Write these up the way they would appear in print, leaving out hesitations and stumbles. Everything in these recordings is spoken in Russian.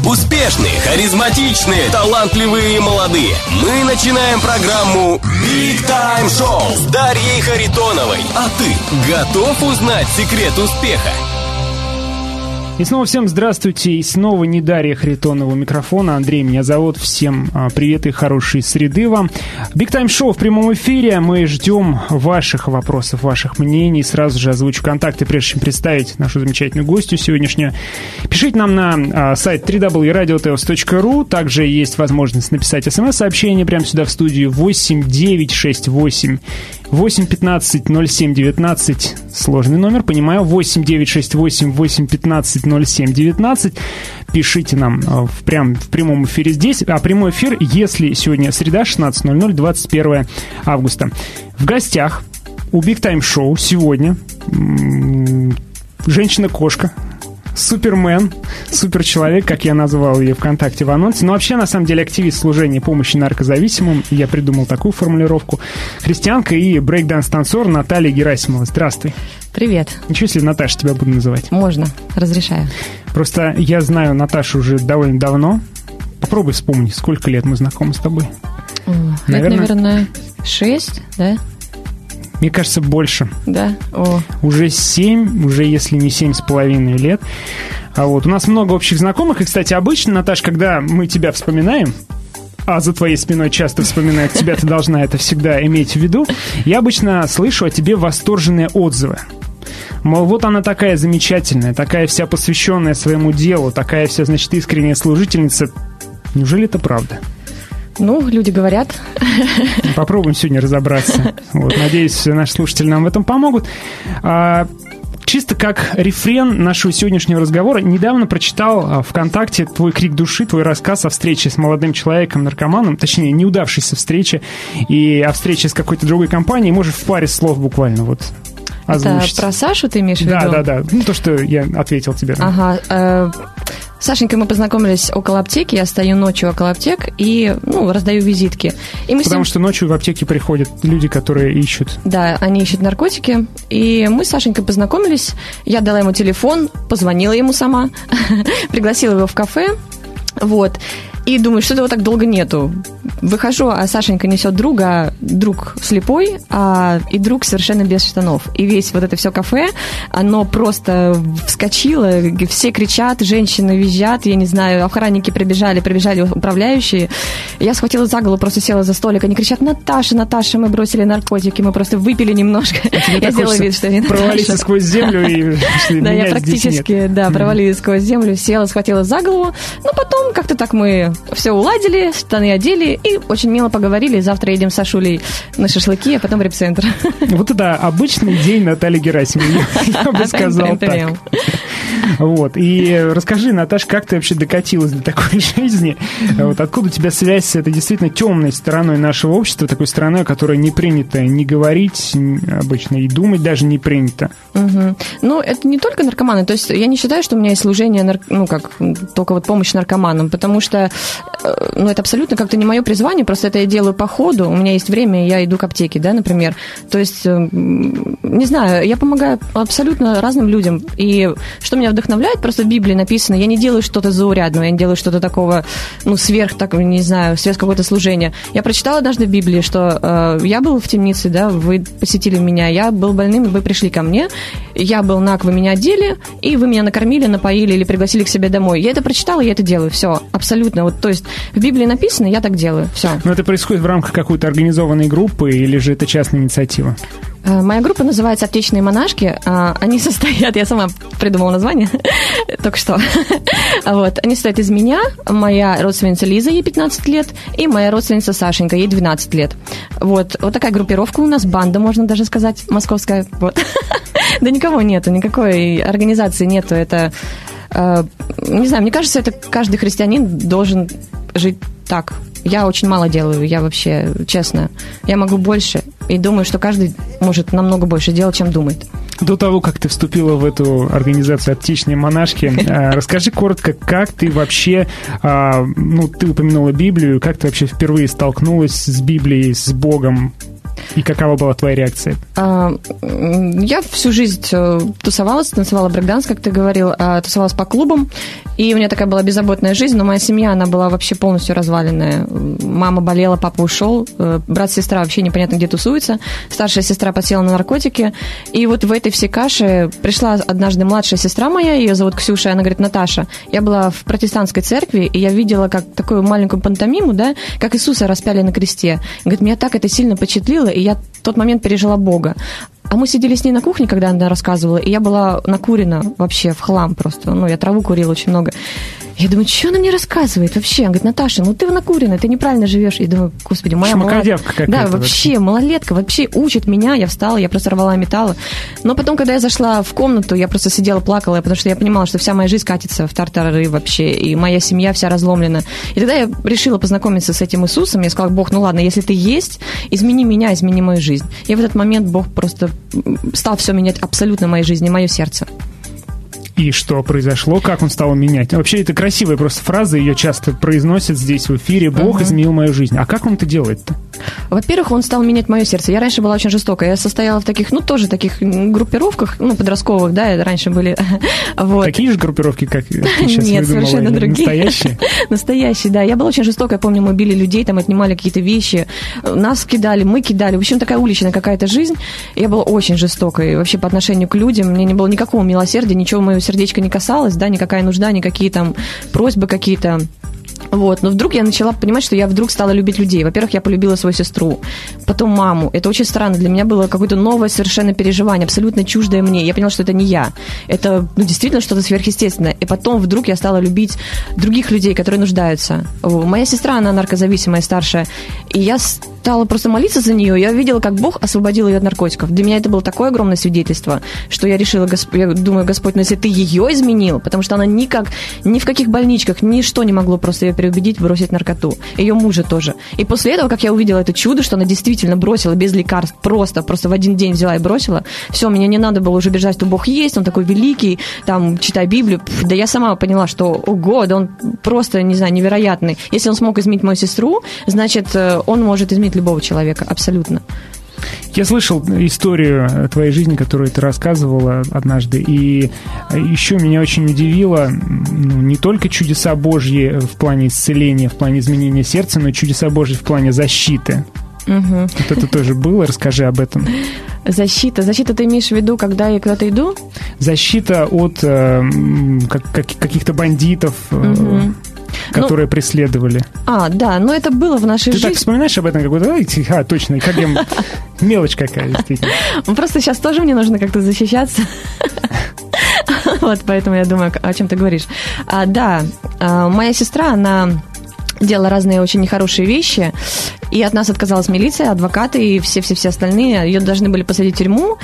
Успешные, харизматичные, талантливые и молодые. Мы начинаем программу Big Time Show с Дарьей Харитоновой. А ты готов узнать секрет успеха? И снова всем здравствуйте, и снова не Дарья Харитонова у микрофона, Андрей меня зовут, всем привет и хорошей среды вам. Big Time Show в прямом эфире, мы ждем ваших вопросов, ваших мнений, сразу же озвучу контакты, прежде чем представить нашу замечательную гостью сегодняшнюю. Пишите нам на сайт www.radioteos.ru, также есть возможность написать смс-сообщение прямо сюда в студию 8968 815 0719, сложный номер, понимаю, 8968 815 0719. Пишите нам в прямом эфире здесь, а прямой эфир, если сегодня среда, 16:00, 21 августа. В гостях у Big Time Show сегодня женщина-кошка, супермен, суперчеловек, как я назвал ее ВКонтакте в анонсе. Но вообще, на самом деле, активист служения помощи наркозависимым. Я придумал такую формулировку. Христианка и брейк-данс-танцор Наталья Герасимова. Здравствуй. Привет. Ничего, если Наташа тебя буду называть? Можно, разрешаю. Просто я знаю Наташу уже довольно давно. Попробуй вспомни, сколько лет мы знакомы с тобой. Наверное, 6, да? Мне кажется, больше. Да. Уже 7, уже если не 7,5 лет. А вот у нас много общих знакомых. И, кстати, обычно, Наташ, когда мы тебя вспоминаем, а за твоей спиной часто вспоминают тебя, ты должна это всегда иметь в виду, я обычно слышу о тебе восторженные отзывы. Мол, вот она такая замечательная, такая вся посвященная своему делу, такая вся, значит, искренняя служительница. Неужели это правда? Ну, люди говорят. Попробуем сегодня разобраться. Вот, надеюсь, наши слушатели нам в этом помогут. Чисто как рефрен нашего сегодняшнего разговора, недавно прочитал ВКонтакте твой крик души, твой рассказ о встрече с молодым человеком-наркоманом, точнее, неудавшейся встрече, и о встрече с какой-то другой компанией. Можешь в паре слов буквально вот озвучить. Это про Сашу ты имеешь в виду? Да. Ну, то, что я ответил тебе. Ага. С Сашенькой мы познакомились около аптеки, я стою ночью около аптек и, раздаю визитки. И Потому что ночью в аптеке приходят люди, которые ищут. Да, они ищут наркотики, и мы с Сашенькой познакомились, я дала ему телефон, позвонила ему сама, пригласила его в кафе, вот. И думаю, что-то его так долго нету. Выхожу, а Сашенька несет друга, друг слепой, и друг совершенно без штанов. И весь вот это все кафе, оно просто вскочило, все кричат, женщины визжат, я не знаю, охранники прибежали управляющие. Я схватила за голову, просто села за столик, они кричат: Наташа, мы бросили наркотики, мы просто выпили немножко. Я сделала вид, что я Наташа. Провалиться сквозь землю и да, я практически, провалилась сквозь землю, села, схватила за голову, но потом как-то так мы все уладили, штаны одели и очень мило поговорили. Завтра едем с Сашулей на шашлыки, а потом в репцентр. Вот это обычный день Натальи Герасимовой, я бы сказал так. Вот. И расскажи, Наташ, как ты вообще докатилась до такой жизни? Вот откуда у тебя связь с этой действительно темной стороной нашего общества, такой стороной, о которой не принято не говорить обычно и думать даже не принято? Ну, это не только наркоманы. То есть я не считаю, что у меня есть служение, только вот помощь наркоманам, потому что это абсолютно как-то не мое призвание, просто это я делаю по ходу. У меня есть время, я иду к аптеке, да, например. То есть, не знаю, я помогаю абсолютно разным людям. И что меня вдохновляет, просто в Библии написано, я не делаю что-то заурядного, я не делаю что-то такого, сверх какое-то служение. Я прочитала однажды в Библии, что я был в темнице, да, вы посетили меня, я был больным, вы пришли ко мне, я был наг, вы меня одели, и вы меня накормили, напоили или пригласили к себе домой. Я это прочитала, я это делаю, все, абсолютно. Вот, то есть в Библии написано, я так делаю, все. Но это происходит в рамках какой-то организованной группы или же это частная инициатива? Моя группа называется «Аптечные монашки». Они состоят, я сама придумала название, только что. Вот. Они состоят из меня, моя родственница Лиза, ей 15 лет, и моя родственница Сашенька, ей 12 лет. Вот такая группировка у нас, банда, можно даже сказать, московская. Вот. Да никого нету, никакой организации нету. Это, не знаю, мне кажется, это каждый христианин должен жить так. Я очень мало делаю, я вообще, честно, я могу больше, и думаю, что каждый может намного больше делать, чем думает. До того, как ты вступила в эту организацию «Аптечные монашки», расскажи коротко, как ты вообще, ты упомянула Библию, как ты вообще впервые столкнулась с Библией, с Богом? И какова была твоя реакция? Я всю жизнь тусовалась, танцевала брейк-данс, как ты говорил, тусовалась по клубам, и у меня такая была беззаботная жизнь, но моя семья, она была вообще полностью разваленная. Мама болела, папа ушел, брат и сестра вообще непонятно где тусуются, старшая сестра подсела на наркотики, и вот в этой всей каше пришла однажды младшая сестра моя, ее зовут Ксюша, и она говорит: Наташа, я была в протестантской церкви, и я видела как такую маленькую пантомиму, да, как Иисуса распяли на кресте. Говорит, меня так это сильно впечатлило, и я в тот момент пережила Бога. А мы сидели с ней на кухне, когда она рассказывала, и я была накурена вообще в хлам просто. Ну, я траву курила очень много. Я думаю, что она мне рассказывает вообще? Она говорит, Наташа, ну ты накуренная, ты неправильно живешь. И думаю, господи, моя шмакодявка какая-то. Да, вообще, малолетка, вообще учит меня, я встала, я просто рвала металлы. Но потом, когда я зашла в комнату, я просто сидела, плакала, потому что я понимала, что вся моя жизнь катится в тартарары вообще, и моя семья вся разломлена. И тогда я решила познакомиться с этим Иисусом, я сказала, Бог, ну ладно, если ты есть, измени меня, измени мою жизнь. И в этот момент Бог просто стал все менять абсолютно в моей жизни, мое сердце. И что произошло? Как он стал менять? Вообще, это красивая просто фраза, ее часто произносят здесь в эфире. Бог изменил мою жизнь. А как он это делает-то? Во-первых, он стал менять мое сердце. Я раньше была очень жестокая. Я состояла в таких, ну, тоже таких группировках, ну, подростковых, да, раньше были. Вот. Такие же группировки, как ты сейчас Нет, выдумала? совершенно другие. Настоящие? Настоящие, да. Я была очень жестокая. Помню, мы били людей, там отнимали какие-то вещи. Нас кидали, мы кидали. В общем, такая уличная какая-то жизнь. Я была очень жестокой вообще по отношению к людям. Мне не было никакого милосердия, ничего моего сердечка не касалось, да, никакая нужда, никакие там просьбы какие-то. Вот. Но вдруг я начала понимать, что я вдруг стала любить людей. Во-первых, я полюбила свою сестру, потом маму. Это очень странно. Для меня было какое-то новое совершенно переживание, абсолютно чуждое мне. Я поняла, что это не я. Это действительно что-то сверхъестественное. И потом вдруг я стала любить других людей, которые нуждаются. Моя сестра, она наркозависимая, старшая. И я стала просто молиться за нее. Я видела, как Бог освободил ее от наркотиков. Для меня это было такое огромное свидетельство, что я решила, я думаю, Господь, ну если ты ее изменил, потому что она ни в каких больничках, ничто не могло просто ее переубедить бросить наркоту. Ее мужа тоже. И после этого, как я увидела это чудо, что она действительно бросила без лекарств, просто в один день взяла и бросила, все, мне не надо было уже бежать, что Бог есть, Он такой великий, там, читай Библию. Да я сама поняла, что, ого, да Он просто, не знаю, невероятный. Если Он смог изменить мою сестру, значит, Он может изменить любого человека, абсолютно. Я слышал историю твоей жизни, которую ты рассказывала однажды, и еще меня очень удивило не только чудеса Божьи в плане исцеления, в плане изменения сердца, но и чудеса Божьи в плане защиты. Вот это тоже было, расскажи об этом. Защита ты имеешь в виду, когда я куда-то иду? Защита от каких-то бандитов, которые преследовали. Да, но это было в нашей жизни. Ты так вспоминаешь об этом какой-то? Точно, как я... Мелочь какая, действительно. Просто сейчас тоже мне нужно как-то защищаться. Вот, поэтому я думаю, о чем ты говоришь. Да, моя сестра, она делала разные очень нехорошие вещи, и от нас отказалась милиция, адвокаты и все остальные. Ее должны были посадить в тюрьму.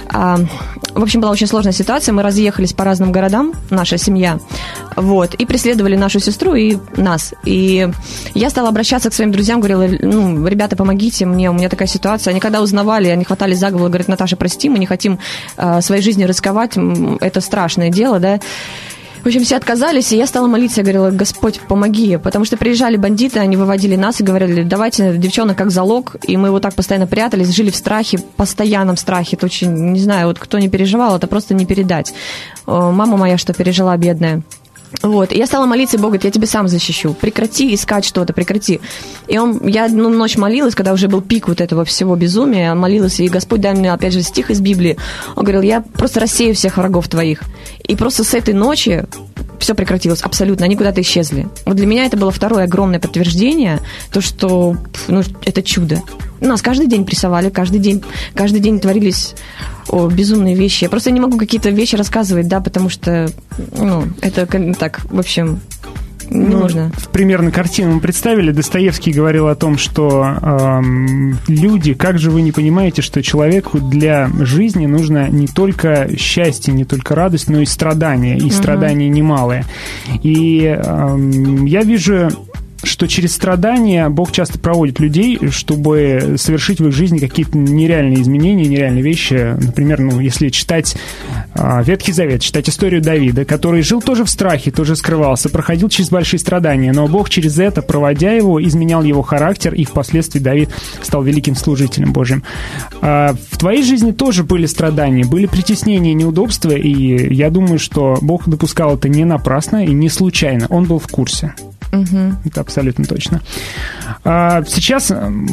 В общем, была очень сложная ситуация. Мы разъехались по разным городам, наша семья, вот, и преследовали нашу сестру и нас. И я стала обращаться к своим друзьям, говорила, ребята, помогите мне, у меня такая ситуация. Они когда узнавали, они хватались за голову, говорят, Наташа, прости, мы не хотим своей жизнью рисковать, это страшное дело, да. В общем, все отказались, и я стала молиться, я говорила, Господь, помоги, потому что приезжали бандиты, они выводили нас и говорили, давайте девчонок как залог, и мы вот так постоянно прятались, жили в страхе, постоянном страхе, это очень, не знаю, вот кто не переживал, это просто не передать. Мама моя, что пережила, бедная. Вот, и я стала молиться, и Бог говорит, я тебя сам защищу, прекрати искать что-то, прекрати. И я ночь молилась, когда уже был пик вот этого всего безумия, молилась, и Господь дай мне, опять же, стих из Библии. Он говорил, я просто рассею всех врагов твоих. И просто с этой ночи все прекратилось абсолютно, они куда-то исчезли. Вот для меня это было второе огромное подтверждение, то, что, это чудо. Нас каждый день прессовали, каждый день творились безумные вещи. Я просто не могу какие-то вещи рассказывать, да, потому что, это так, в общем, не нужно. Примерно картину мы представили. Достоевский говорил о том, что люди, как же вы не понимаете, что человеку для жизни нужно не только счастье, не только радость, но и страдания, и страдания немалые. И я вижу что через страдания Бог часто проводит людей, чтобы совершить в их жизни какие-то нереальные изменения, нереальные вещи. Например, если читать Ветхий Завет, читать историю Давида, который жил тоже в страхе, тоже скрывался, проходил через большие страдания, но Бог через это, проводя его, изменял его характер, и впоследствии Давид стал великим служителем Божьим. В твоей жизни тоже были страдания, были притеснения, неудобства, и я думаю, что Бог допускал это не напрасно и не случайно. Он был в курсе. Это абсолютно точно. Сейчас,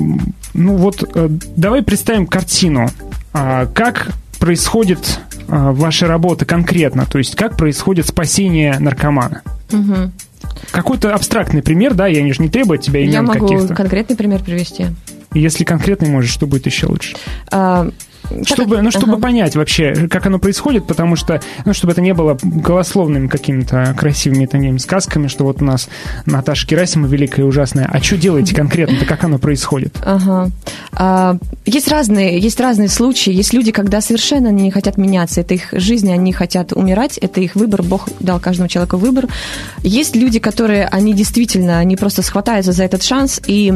давай представим картину. Как происходит ваша работа конкретно? То есть, как происходит спасение наркомана? Какой-то абстрактный пример, да? Я же не требую от тебя имен каких-то. Я могу конкретный пример привести. Если конкретный можешь, что будет еще лучше? Чтобы понять вообще, как оно происходит, потому что, чтобы это не было голословными какими-то красивыми такими сказками, что вот у нас Наташа Герасимова великая и ужасная. А что делаете конкретно-то, как оно происходит? Есть разные случаи. Есть люди, когда совершенно не хотят меняться. Это их жизнь, они хотят умирать. Это их выбор. Бог дал каждому человеку выбор. Есть люди, которые, они просто схватаются за этот шанс. И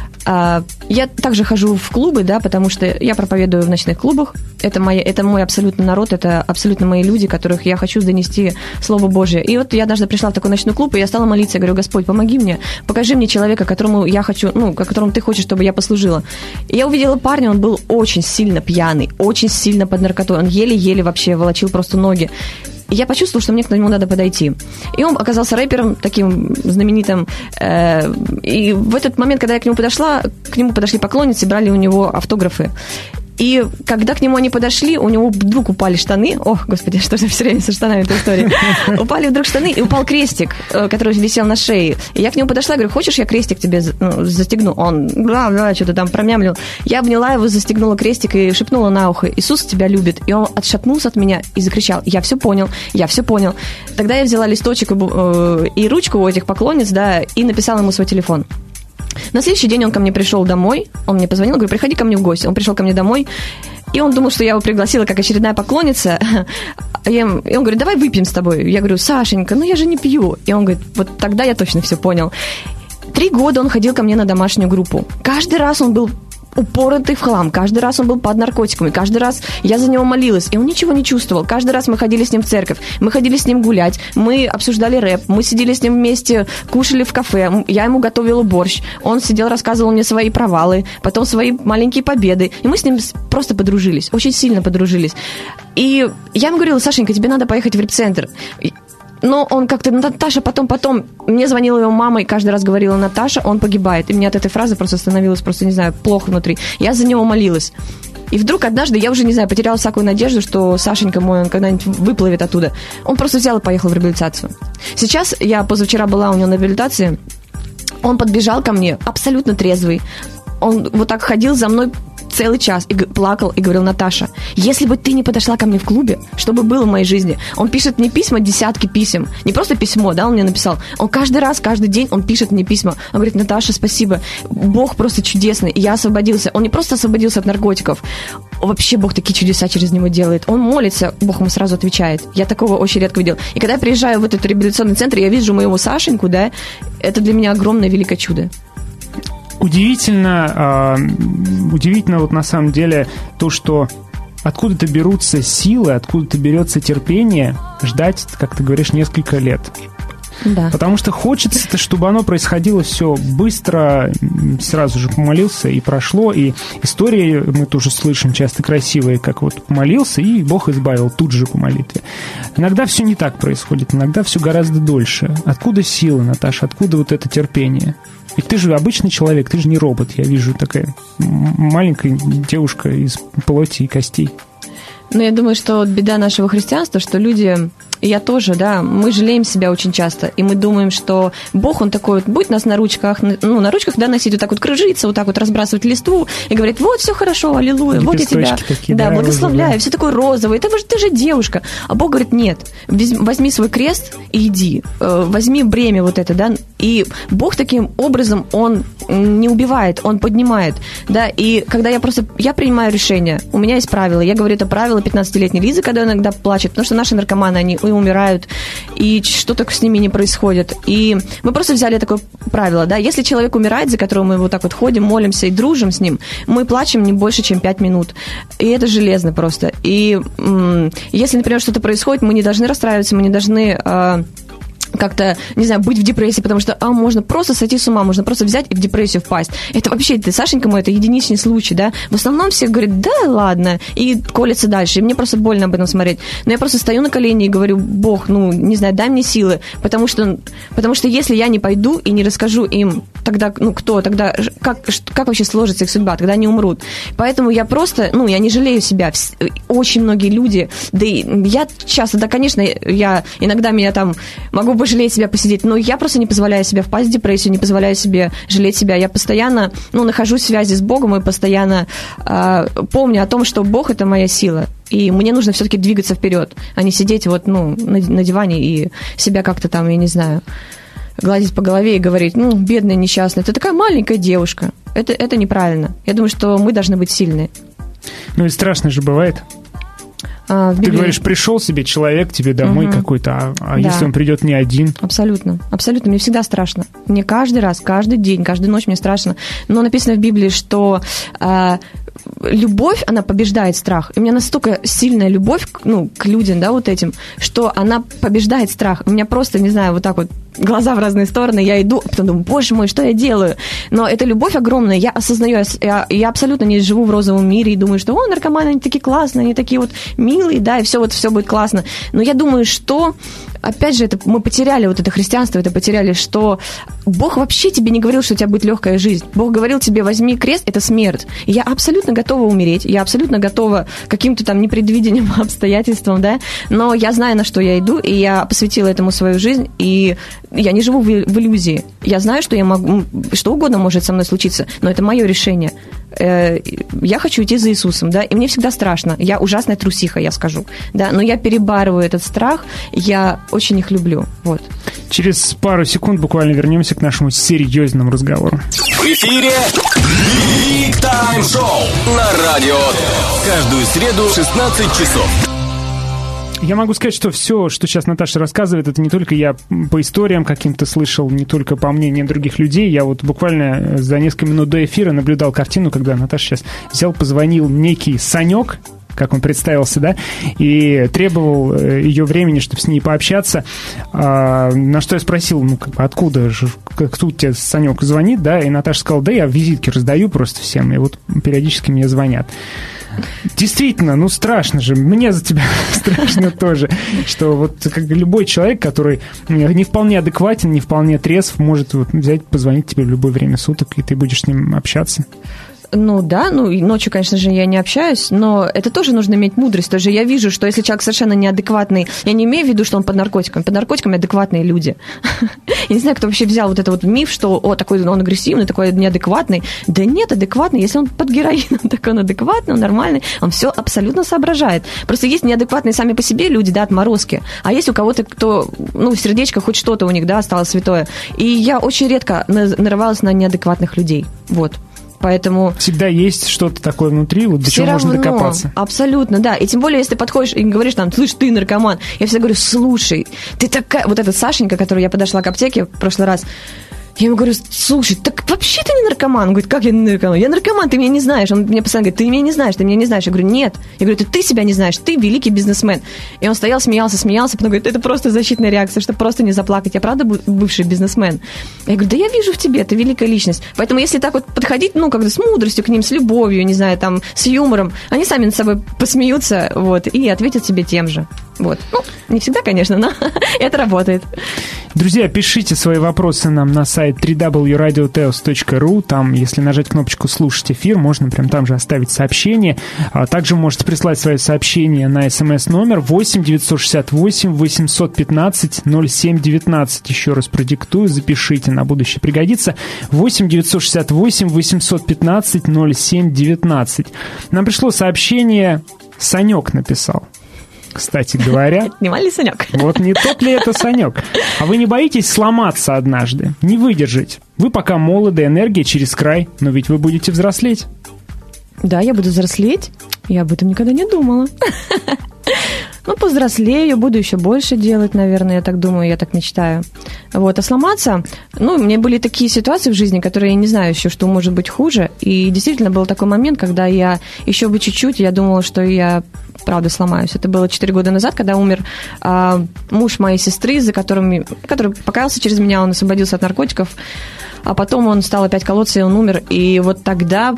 я также хожу в клубы, да, потому что я проповедую в ночных клубах. Это мой абсолютно народ, это абсолютно мои люди, которых я хочу донести Слово Божие. И вот я однажды пришла в такой ночной клуб, и я стала молиться. Я говорю: Господь, помоги мне, покажи мне человека, которому я хочу, которому ты хочешь, чтобы я послужила. И я увидела парня, он был очень сильно пьяный, очень сильно под наркотой. Он еле-еле вообще волочил просто ноги. И я почувствовала, что мне к нему надо подойти. И он оказался рэпером таким знаменитым. И в этот момент, когда я к нему подошли поклонницы, брали у него автографы. И когда к нему они подошли, у него вдруг упали штаны. Ох, господи, что же все время со штанами эта история. Упали вдруг штаны, и упал крестик, который висел на шее. И я к нему подошла, говорю: хочешь, я крестик тебе застегну? Он что-то там промямлил. Я обняла его, застегнула крестик и шепнула на ухо: Иисус тебя любит. И он отшатнулся от меня и закричал: я все понял. Тогда я взяла листочек и ручку у этих поклонниц, да, и написала ему свой телефон. На следующий день он ко мне пришел домой, он мне позвонил, говорю: приходи ко мне в гости. Он пришел ко мне домой, и он думал, что я его пригласила как очередная поклонница. И он говорит: давай выпьем с тобой. Я говорю: Сашенька, я же не пью. И он говорит: вот тогда я точно все понял. 3 года он ходил ко мне на домашнюю группу. Каждый раз он был упоротый в хлам. Каждый раз он был под наркотиками. Каждый раз я за него молилась, и он ничего не чувствовал. Каждый раз мы ходили с ним в церковь, мы ходили с ним гулять, мы обсуждали рэп, мы сидели с ним вместе, кушали в кафе, я ему готовила борщ, он сидел, рассказывал мне свои провалы, потом свои маленькие победы, и мы с ним просто подружились, очень сильно подружились. И я ему говорила: Сашенька, тебе надо поехать в реп-центр. Но он как-то: Наташа, потом. Мне звонила его мама и каждый раз говорила: Наташа, он погибает. И мне от этой фразы просто становилось, плохо внутри. Я за него молилась. И вдруг однажды, я уже, потеряла всякую надежду, что Сашенька мой, он когда-нибудь выплывет оттуда. Он просто взял и поехал в реабилитацию. Сейчас, я позавчера была у него на реабилитации, он подбежал ко мне, абсолютно трезвый. Он вот так ходил за мной целый час и плакал, и говорил: Наташа, если бы ты не подошла ко мне в клубе, что бы было в моей жизни? Он пишет мне письма, десятки писем. Не просто письмо, да, он мне написал. Он каждый день он пишет мне письма. Он говорит: Наташа, спасибо, Бог просто чудесный, я освободился. Он не просто освободился от наркотиков, вообще Бог такие чудеса через него делает. Он молится, Бог ему сразу отвечает. Я такого очень редко видела. И когда я приезжаю в этот реабилитационный центр, я вижу моего Сашеньку, да, это для меня огромное великое чудо. Удивительно вот на самом деле то, что откуда-то берутся силы, откуда-то берется терпение ждать, как ты говоришь, несколько лет. Да. Потому что хочется, чтобы оно происходило все быстро, сразу же помолился и прошло. И истории мы тоже слышим часто красивые, как вот помолился, и Бог избавил тут же по молитве. Иногда все не так происходит, иногда все гораздо дольше. Откуда сила, Наташа, откуда вот это терпение? Ведь ты же обычный человек, ты же не робот. Я вижу, такая маленькая девушка из плоти и костей. Я думаю, что беда нашего христианства, что люди, и я тоже, да, мы жалеем себя очень часто, и мы думаем, что Бог, Он такой вот будет нас на ручках, да, носить, вот так вот кружиться, вот так вот разбрасывать листву, и говорит: вот, все хорошо, аллилуйя, вот я тебя, такие, да, благословляю, розовые. все такое розовое, ты же девушка. А Бог говорит: нет, возьми свой крест и иди, возьми бремя вот это, да, И Бог таким образом, Он не убивает, Он поднимает, да, и когда я принимаю решение, у меня есть правила, я говорю, это правило 15-летней Лизы, когда иногда плачет, потому что наши наркоманы, они и умирают, и что-то с ними не происходит, и мы просто взяли такое правило, да, если человек умирает, за которого мы вот так вот ходим, молимся и дружим с ним, мы плачем не больше, чем 5 минут, и это железно просто, и если, например, что-то происходит, мы не должны расстраиваться, мы не должны как-то, не знаю, быть в депрессии, потому что можно просто сойти с ума, можно просто взять и в депрессию впасть. Это вообще, Сашенька мой, это единичный случай, да. В основном все говорят, да, ладно, и колятся дальше. И мне просто больно об этом смотреть. Но я просто стою на колени и говорю, Бог, не знаю, дай мне силы, потому что если я не пойду и не расскажу им, тогда, кто, тогда, как вообще сложится их судьба, тогда они умрут. Поэтому я просто, я не жалею себя. Очень многие люди, да и я часто, да, конечно, иногда меня там могу пожалеть себя, посидеть, но я просто не позволяю себе впасть в депрессию, не позволяю себе жалеть себя. Я постоянно, нахожусь в связи с Богом и постоянно помню о том, что Бог – это моя сила. И мне нужно все-таки двигаться вперед, а не сидеть на диване и себя как-то там, я не знаю, гладить по голове и говорить, бедная, несчастная, ты такая маленькая девушка. Это неправильно. Я думаю, что мы должны быть сильны. И страшно же бывает. Ты говоришь, пришел себе человек тебе домой какой-то, а если он придет не один? Абсолютно, абсолютно. Мне всегда страшно. Мне каждый раз, каждый день, каждую ночь мне страшно. Но написано в Библии, что любовь, она побеждает страх. И у меня настолько сильная любовь к людям, да, вот этим, что она побеждает страх. У меня просто, не знаю, вот так вот глаза в разные стороны, я иду, а потом думаю, боже мой, что я делаю? Но эта любовь огромная, я осознаю, я абсолютно не живу в розовом мире и думаю, что, наркоманы, они такие классные, они такие вот милые, да, и все будет классно. Но я думаю, что, опять же, мы потеряли вот это христианство, это потеряли, что Бог вообще тебе не говорил, что у тебя будет легкая жизнь. Бог говорил тебе, возьми крест, это смерть. И я абсолютно готова умереть, я абсолютно готова к каким-то там непредвиденным обстоятельствам, да, но я знаю, на что я иду, и я посвятила этому свою жизнь, и я не живу в иллюзии. Я знаю, что я могу, что угодно может со мной случиться, но это мое решение. Я хочу идти за Иисусом, да, и мне всегда страшно. Я ужасная трусиха, я скажу, да, но я перебарываю этот страх, я очень их люблю, вот. Через пару секунд буквально вернемся к нашему серьезному разговору. В эфире Big Time Show на радио. Каждую среду в 16 часов. Я могу сказать, что все, что сейчас Наташа рассказывает, это не только я по историям каким-то слышал, не только по мнениям других людей. Я вот буквально за несколько минут до эфира наблюдал картину, когда Наташа сейчас позвонил некий Санек, как он представился, да, и требовал ее времени, чтобы с ней пообщаться. На что я спросил, откуда же, кто у тебя Санек звонит, да, и Наташа сказала, да я визитки раздаю просто всем, и вот периодически мне звонят. Действительно, страшно же. Мне за тебя страшно тоже, что вот как любой человек, который не вполне адекватен, не вполне трезв, может взять, позвонить тебе в любое время суток, и ты будешь с ним общаться. Да, и ночью, конечно же, я не общаюсь, но это тоже нужно иметь мудрость. Тоже я вижу, что если человек совершенно неадекватный, я не имею в виду, что он под наркотиками адекватные люди. Я не знаю, кто вообще взял вот этот вот миф, что, такой он агрессивный, такой неадекватный. Да нет, адекватный. Если он под героином, так он адекватный, он нормальный, он все абсолютно соображает. Просто есть неадекватные сами по себе люди, да, отморозки, а есть у кого-то, кто, сердечко, хоть что-то у них, да, стало святое. И я очень редко нарывалась на неадекватных людей, вот. Поэтому... Всегда есть что-то такое внутри, до чего можно докопаться. Абсолютно, да. И тем более, если ты подходишь и говоришь слышь, ты наркоман. Я всегда говорю, слушай, ты такая... Вот этот Сашенька, который я подошла к аптеке в прошлый раз, я ему говорю, слушай, так вообще ты не наркоман. Он говорит, как я не наркоман? Я наркоман, ты меня не знаешь. Он мне постоянно говорит, ты меня не знаешь, ты меня не знаешь. Я говорю, нет. Я говорю, ты себя не знаешь, ты великий бизнесмен. И он стоял, смеялся, потом говорит, это просто защитная реакция, чтобы просто не заплакать. Я правда бывший бизнесмен? Я говорю, да я вижу в тебе, ты великая личность. Поэтому если так вот подходить, как-то с мудростью к ним, с любовью, не знаю, там, с юмором, они сами над собой посмеются, и ответят себе тем же. Вот. Не всегда, конечно, но это работает. Друзья, пишите свои вопросы нам на сайт www.radioteos.ru. Там, если нажать кнопочку «Слушать эфир», можно прям там же оставить сообщение. Также можете прислать свои сообщения на смс-номер 8 968 815 0719. Еще раз продиктую, запишите, на будущее пригодится. 8 968 815 0719. Нам пришло сообщение, Санек написал. кстати говоря. Отнимали Санек? Вот не тот ли это Санек? А вы не боитесь сломаться однажды, не выдержать? Вы пока молоды, энергия через край, но ведь вы будете взрослеть. Да, я буду взрослеть. Я об этом никогда не думала. Ну, повзрослею, буду еще больше делать, наверное, я так думаю, я так мечтаю. Вот, а сломаться, ну, у меня были такие ситуации в жизни, которые я не знаю еще, что может быть хуже. И действительно был такой момент, когда я еще бы чуть-чуть, я думала, что я правда сломаюсь. Это было 4 года назад, когда умер муж моей сестры, который покаялся через меня, он освободился от наркотиков. А потом он стал опять колоться, и он умер. И вот тогда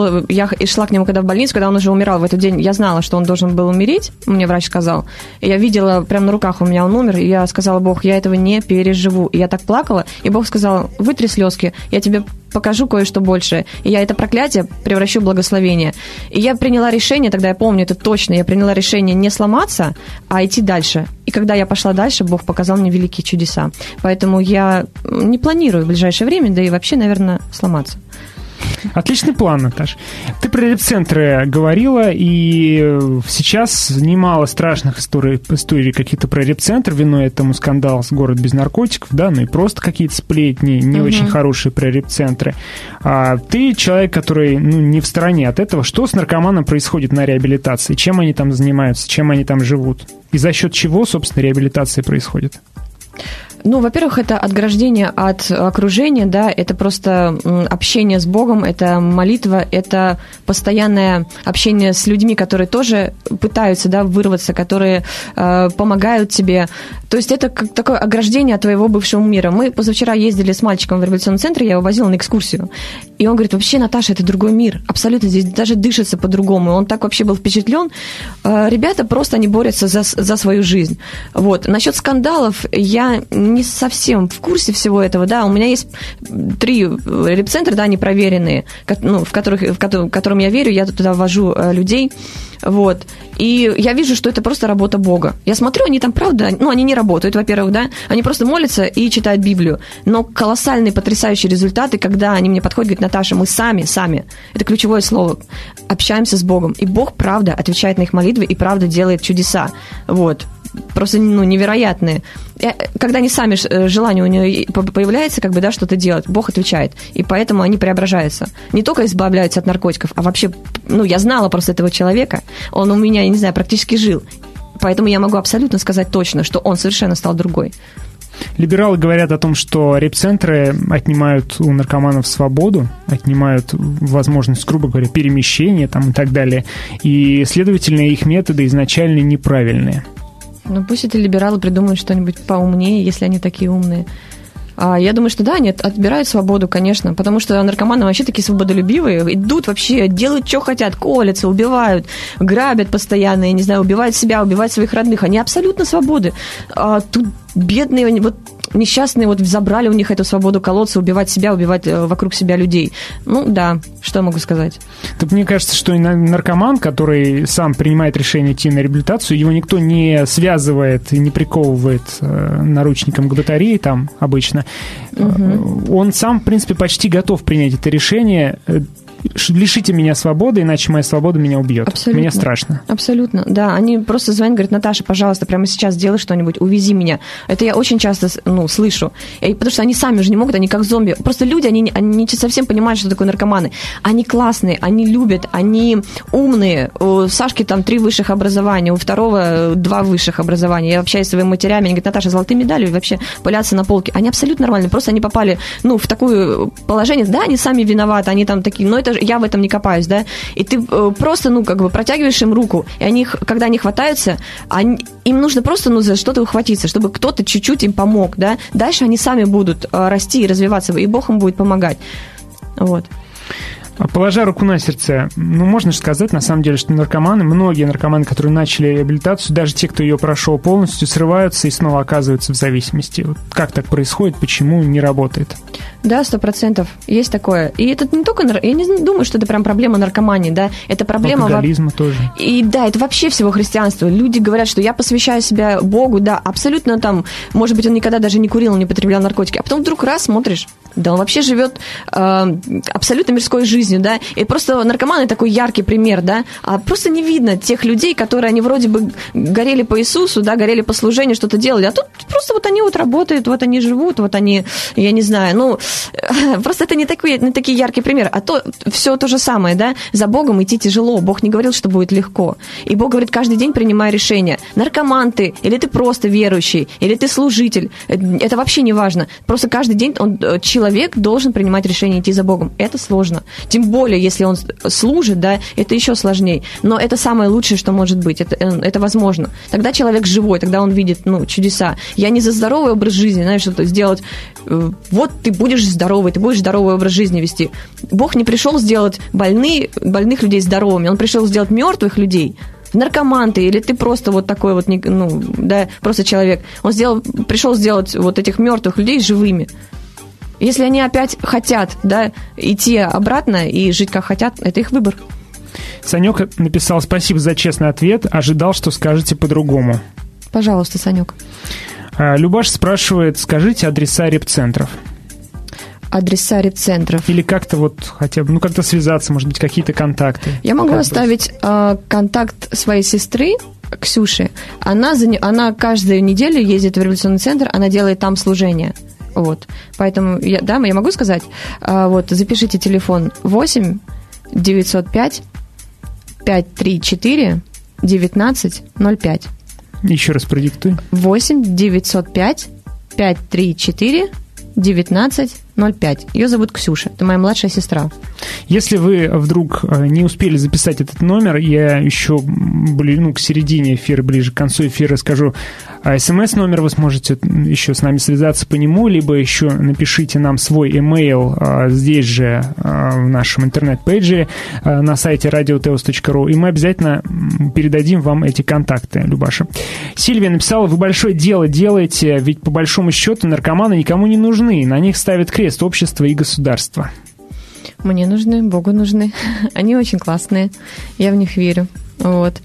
я шла к нему когда в больницу, когда он уже умирал в этот день. Я знала, что он должен был умереть, мне врач сказал. И я видела, прямо на руках у меня он умер, и я сказала: Бог, я этого не переживу. И я так плакала, и Бог сказал: вытри слезки, я тебе покажу кое-что большее. И я это проклятие превращу в благословение. И я приняла решение, тогда я помню это точно, я приняла решение не сломаться, а идти дальше. И когда я пошла дальше, Бог показал мне великие чудеса. Поэтому я не планирую в ближайшее время, да и вообще, наверное, сломаться. Отличный план, Наташа. Ты про репцентры говорила, и сейчас немало страшных историй каких-то про репцентр. Виной этому скандал с «Город без наркотиков», да, ну и просто какие-то сплетни не очень хорошие про репцентры. А ты человек, который не в стороне от этого. Что с наркоманом происходит на реабилитации? Чем они там занимаются? Чем они там живут? И за счет чего, собственно, реабилитация происходит? Ну, во-первых, это отграждение от окружения, да, это просто общение с Богом, это молитва, это постоянное общение с людьми, которые тоже пытаются, да, вырваться, которые помогают тебе. То есть это как такое ограждение от твоего бывшего мира. Мы позавчера ездили с мальчиком в реабилитационный центр, я его возила на экскурсию. И он говорит: вообще, Наташа, это другой мир. Абсолютно, здесь даже дышится по-другому. Он так вообще был впечатлен. Ребята просто, они борются за свою жизнь. Вот. Насчет скандалов я не совсем в курсе всего этого, да. У меня есть 3 репцентра, да, непроверенные, в которым я верю, я туда ввожу людей. Вот. И я вижу, что это просто работа Бога. Я смотрю, они там, правда, они не работают, во-первых, да, они просто молятся и читают Библию. Но колоссальные, потрясающие результаты, когда они мне подходят и говорят: Наташа, мы сами, это ключевое слово, общаемся с Богом. И Бог, правда, отвечает на их молитвы и, правда, делает чудеса. Вот. Просто, невероятные. Когда они сами, желание у нее появляется, как бы, да, что-то делать, Бог отвечает. И поэтому они преображаются. Не только избавляются от наркотиков, а вообще, я знала просто этого человека, он у меня, я не знаю, практически жил. Поэтому я могу абсолютно сказать точно, что он совершенно стал другой. Либералы говорят о том, что репцентры отнимают у наркоманов свободу, отнимают возможность, грубо говоря, перемещения там, и так далее. И, следовательно, их методы изначально неправильные. Пусть эти либералы придумают что-нибудь поумнее, если они такие умные. Я думаю, что да, они отбирают свободу, конечно, потому что наркоманы вообще такие свободолюбивые, идут вообще, делают, что хотят, колятся, убивают, грабят постоянно, я не знаю, убивают себя, убивают своих родных. Они абсолютно свободы. Тут бедные, несчастные забрали у них эту свободу колоться, убивать себя, убивать вокруг себя людей. Да, что я могу сказать? Так мне кажется, что и наркоман, который сам принимает решение идти на реабилитацию, его никто не связывает и не приковывает наручником к батарее там обычно. Он сам, в принципе, почти готов принять это решение. Лишите меня свободы, иначе моя свобода меня убьет. Абсолютно. Мне страшно. Абсолютно, да. Они просто звонят, говорят: Наташа, пожалуйста, прямо сейчас сделай что-нибудь, увези меня. Это я очень часто слышу. Потому что они сами уже не могут, они как зомби. Просто люди, они не совсем понимают, что такое наркоманы. Они классные, они любят, они умные. У Сашки там 3 высших образования, у второго 2 высших образования. Я общаюсь с своими матерями, они говорят: Наташа, золотые медали вообще пылятся на полке. Они абсолютно нормальные, просто они попали, в такое положение. Да, они сами виноваты, они там такие, но это я в этом не копаюсь, да, и ты просто, протягиваешь им руку, и когда они хватаются, им нужно просто, за что-то ухватиться, чтобы кто-то чуть-чуть им помог, да, дальше они сами будут расти и развиваться, и Бог им будет помогать, вот. Положа руку на сердце, можно же сказать, на самом деле, что многие наркоманы, которые начали реабилитацию, даже те, кто ее прошел полностью, срываются и снова оказываются в зависимости. Как так происходит, почему не работает? Да, 100%. Есть такое. И это не только... Я не думаю, что это прям проблема наркомании, да. Это проблема... Алкоголизма тоже. И да, это вообще всего христианства. Люди говорят, что я посвящаю себя Богу, да, абсолютно там... Может быть, он никогда даже не курил, не потреблял наркотики. А потом вдруг раз смотришь, да, он вообще живет абсолютно мирской жизнью, да. И просто наркоманы такой яркий пример, да. А просто не видно тех людей, которые, они вроде бы горели по Иисусу, да, горели по служению, что-то делали. А тут просто вот они вот работают, вот они живут, вот они, я не знаю, ну... Просто это не такие яркие примеры. А то все то же самое, да. За Богом идти тяжело. Бог не говорил, что будет легко. И Бог говорит, каждый день принимай решения. Наркоман ты, или ты просто верующий, или ты служитель. Это вообще не важно. Просто каждый день человек должен принимать решение идти за Богом. Это сложно. Тем более, если он служит, да, это еще сложнее. Но это самое лучшее, что может быть. Это возможно. Тогда человек живой, тогда он видит, чудеса. Я не за здоровый образ жизни, знаешь, что-то сделать. Вот ты будешь здоровый, ты будешь здоровый образ жизни вести. Бог не пришел сделать больных людей здоровыми, Он пришел сделать мертвых людей. Наркоман ты, или ты просто вот такой вот, просто человек. Он пришел сделать вот этих мертвых людей живыми. Если они опять хотят, да, идти обратно и жить как хотят, это их выбор. Санек написал: спасибо за честный ответ, ожидал, что скажете по-другому. Пожалуйста, Санек. Любаш спрашивает, скажите адреса репцентров. Адреса репцентров. Или как-то вот хотя бы, как-то связаться, может быть, какие-то контакты. Я могу оставить контакт своей сестры, Ксюши. Она каждую неделю ездит в революционный центр, она делает там служение. Вот. Поэтому, я могу сказать, запишите телефон 8 905 534 1905. Еще раз продиктуй. 8 905 534 1905. Ее зовут Ксюша. Это моя младшая сестра. Если вы вдруг не успели записать этот номер, я еще к середине эфира, ближе к концу эфира скажу. СМС-номер вы сможете еще с нами связаться по нему, либо еще напишите нам свой имейл здесь же, в нашем интернет-пейджере на сайте radioteos.ru, и мы обязательно передадим вам эти контакты, Любаша. Сильвия написала: вы большое дело делаете, ведь по большому счету наркоманы никому не нужны, на них ставят крест общество и государство. Мне нужны, Богу нужны. Они очень классные, я в них верю. Вот.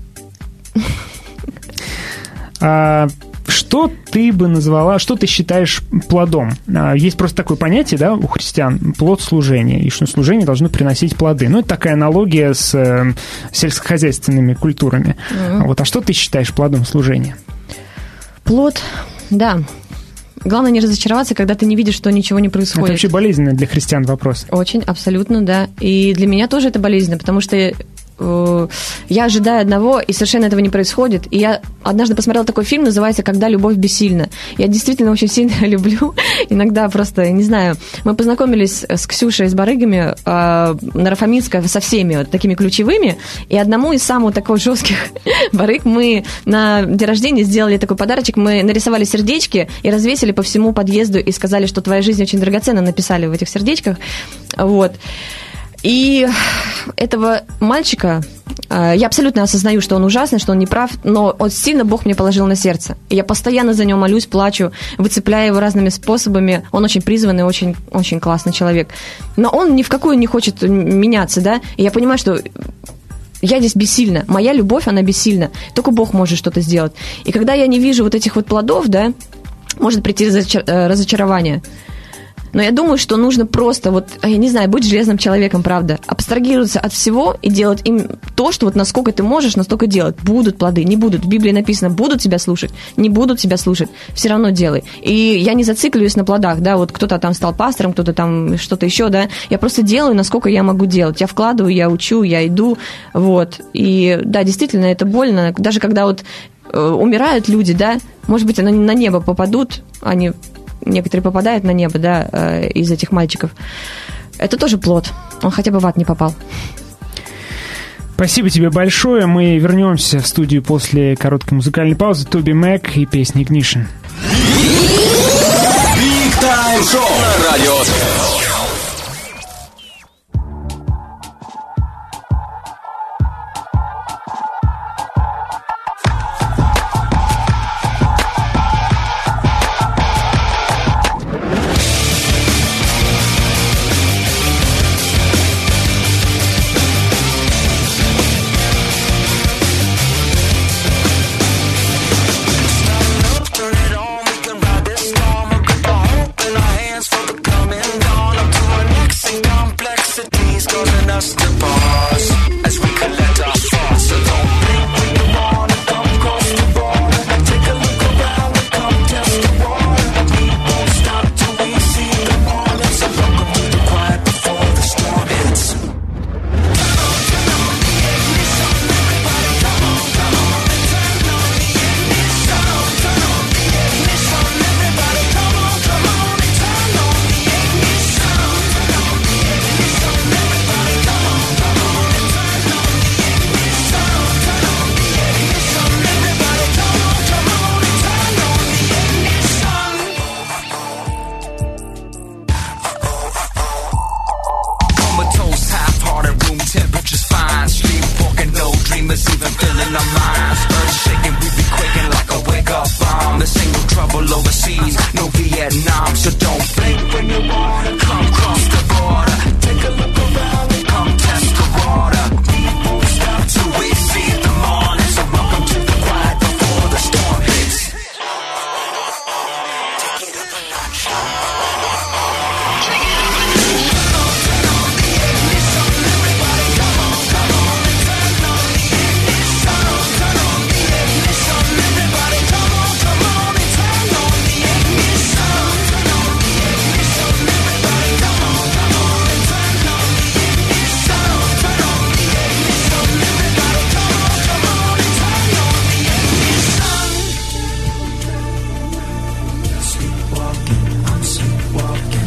Что ты бы назвала, что ты считаешь плодом? Есть просто такое понятие, да, у христиан, плод служения, и что служение должно приносить плоды. Это такая аналогия с сельскохозяйственными культурами. А что ты считаешь плодом служения? Плод, да. Главное не разочароваться, когда ты не видишь, что ничего не происходит. Это вообще болезненный для христиан вопрос. Очень, абсолютно, да. И для меня тоже это болезненно, потому что я ожидаю одного, и совершенно этого не происходит. И я однажды посмотрела такой фильм, называется «Когда любовь бессильна». Я действительно очень сильно люблю. Иногда просто, не знаю, мы познакомились с Ксюшей, с барыгами на Рафаминской со всеми такими ключевыми, и одному из самых таких жестких барыг мы на день рождения сделали такой подарочек. Мы нарисовали сердечки и развесили по всему подъезду, и сказали, что твоя жизнь очень драгоценна, написали в этих сердечках. Вот. И этого мальчика, я абсолютно осознаю, что он ужасный, что он неправ, но он сильно Бог мне положил на сердце. И я постоянно за него молюсь, плачу, выцепляю его разными способами. Он очень призванный, очень, очень классный человек. Но он ни в какую не хочет меняться, да. И я понимаю, что я здесь бессильна. Моя любовь, она бессильна. Только Бог может что-то сделать. И когда я не вижу вот этих вот плодов, да, может прийти разочарование. Но я думаю, что нужно просто, я не знаю, быть железным человеком, правда. Абстрагироваться от всего и делать им то, что насколько ты можешь, настолько делать. Будут плоды, не будут. В Библии написано, будут тебя слушать, не будут тебя слушать. Все равно делай. И я не зацикливаюсь на плодах, да, кто-то там стал пастором, кто-то там что-то еще, да. Я просто делаю, насколько я могу делать. Я вкладываю, я учу, я иду, И, да, действительно, это больно. Даже когда умирают люди, да, может быть, они на небо попадут, некоторые попадают на небо, да, из этих мальчиков. Это тоже плод. Он хотя бы в ад не попал. Спасибо тебе большое. Мы вернемся в студию после короткой музыкальной паузы. Тоби Мэг и песня Ignition. Big Time Show на радио. So don't blink when you wanna come cross the border. Take a look around and come test the water. We won't stop till we see the morning. So welcome to the quiet before the storm hits. Take it up a notch. Take it up a notch. Turn on the ignition. Everybody come on, come on and turn on the ignition. Turn on the ignition. Everybody come on, come on and turn on the ignition. Turn on the ignition. Everybody come on, come on and turn on the ignition. Turn on the ignition. Everybody come on, come on and turn on the ignition. Sleepwalking, I'm sleepwalking.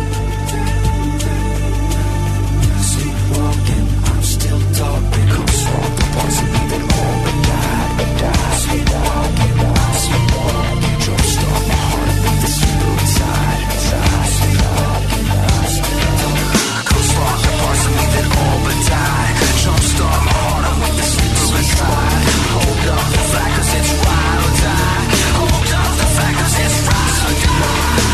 Sleepwalking, I'm still talking. Come swap the parts of me that all but died, but died. Sleepwalking, I'm sleepwalking. Jumpstart my heart with this fear inside, inside. Sleepwalking, I'm sleepwalking. Come swap the parts of me that all but died. Jumpstart my heart with this fear inside. Hold up the fact 'cause it's ride or die. Hold up the fact 'cause it's ride or die.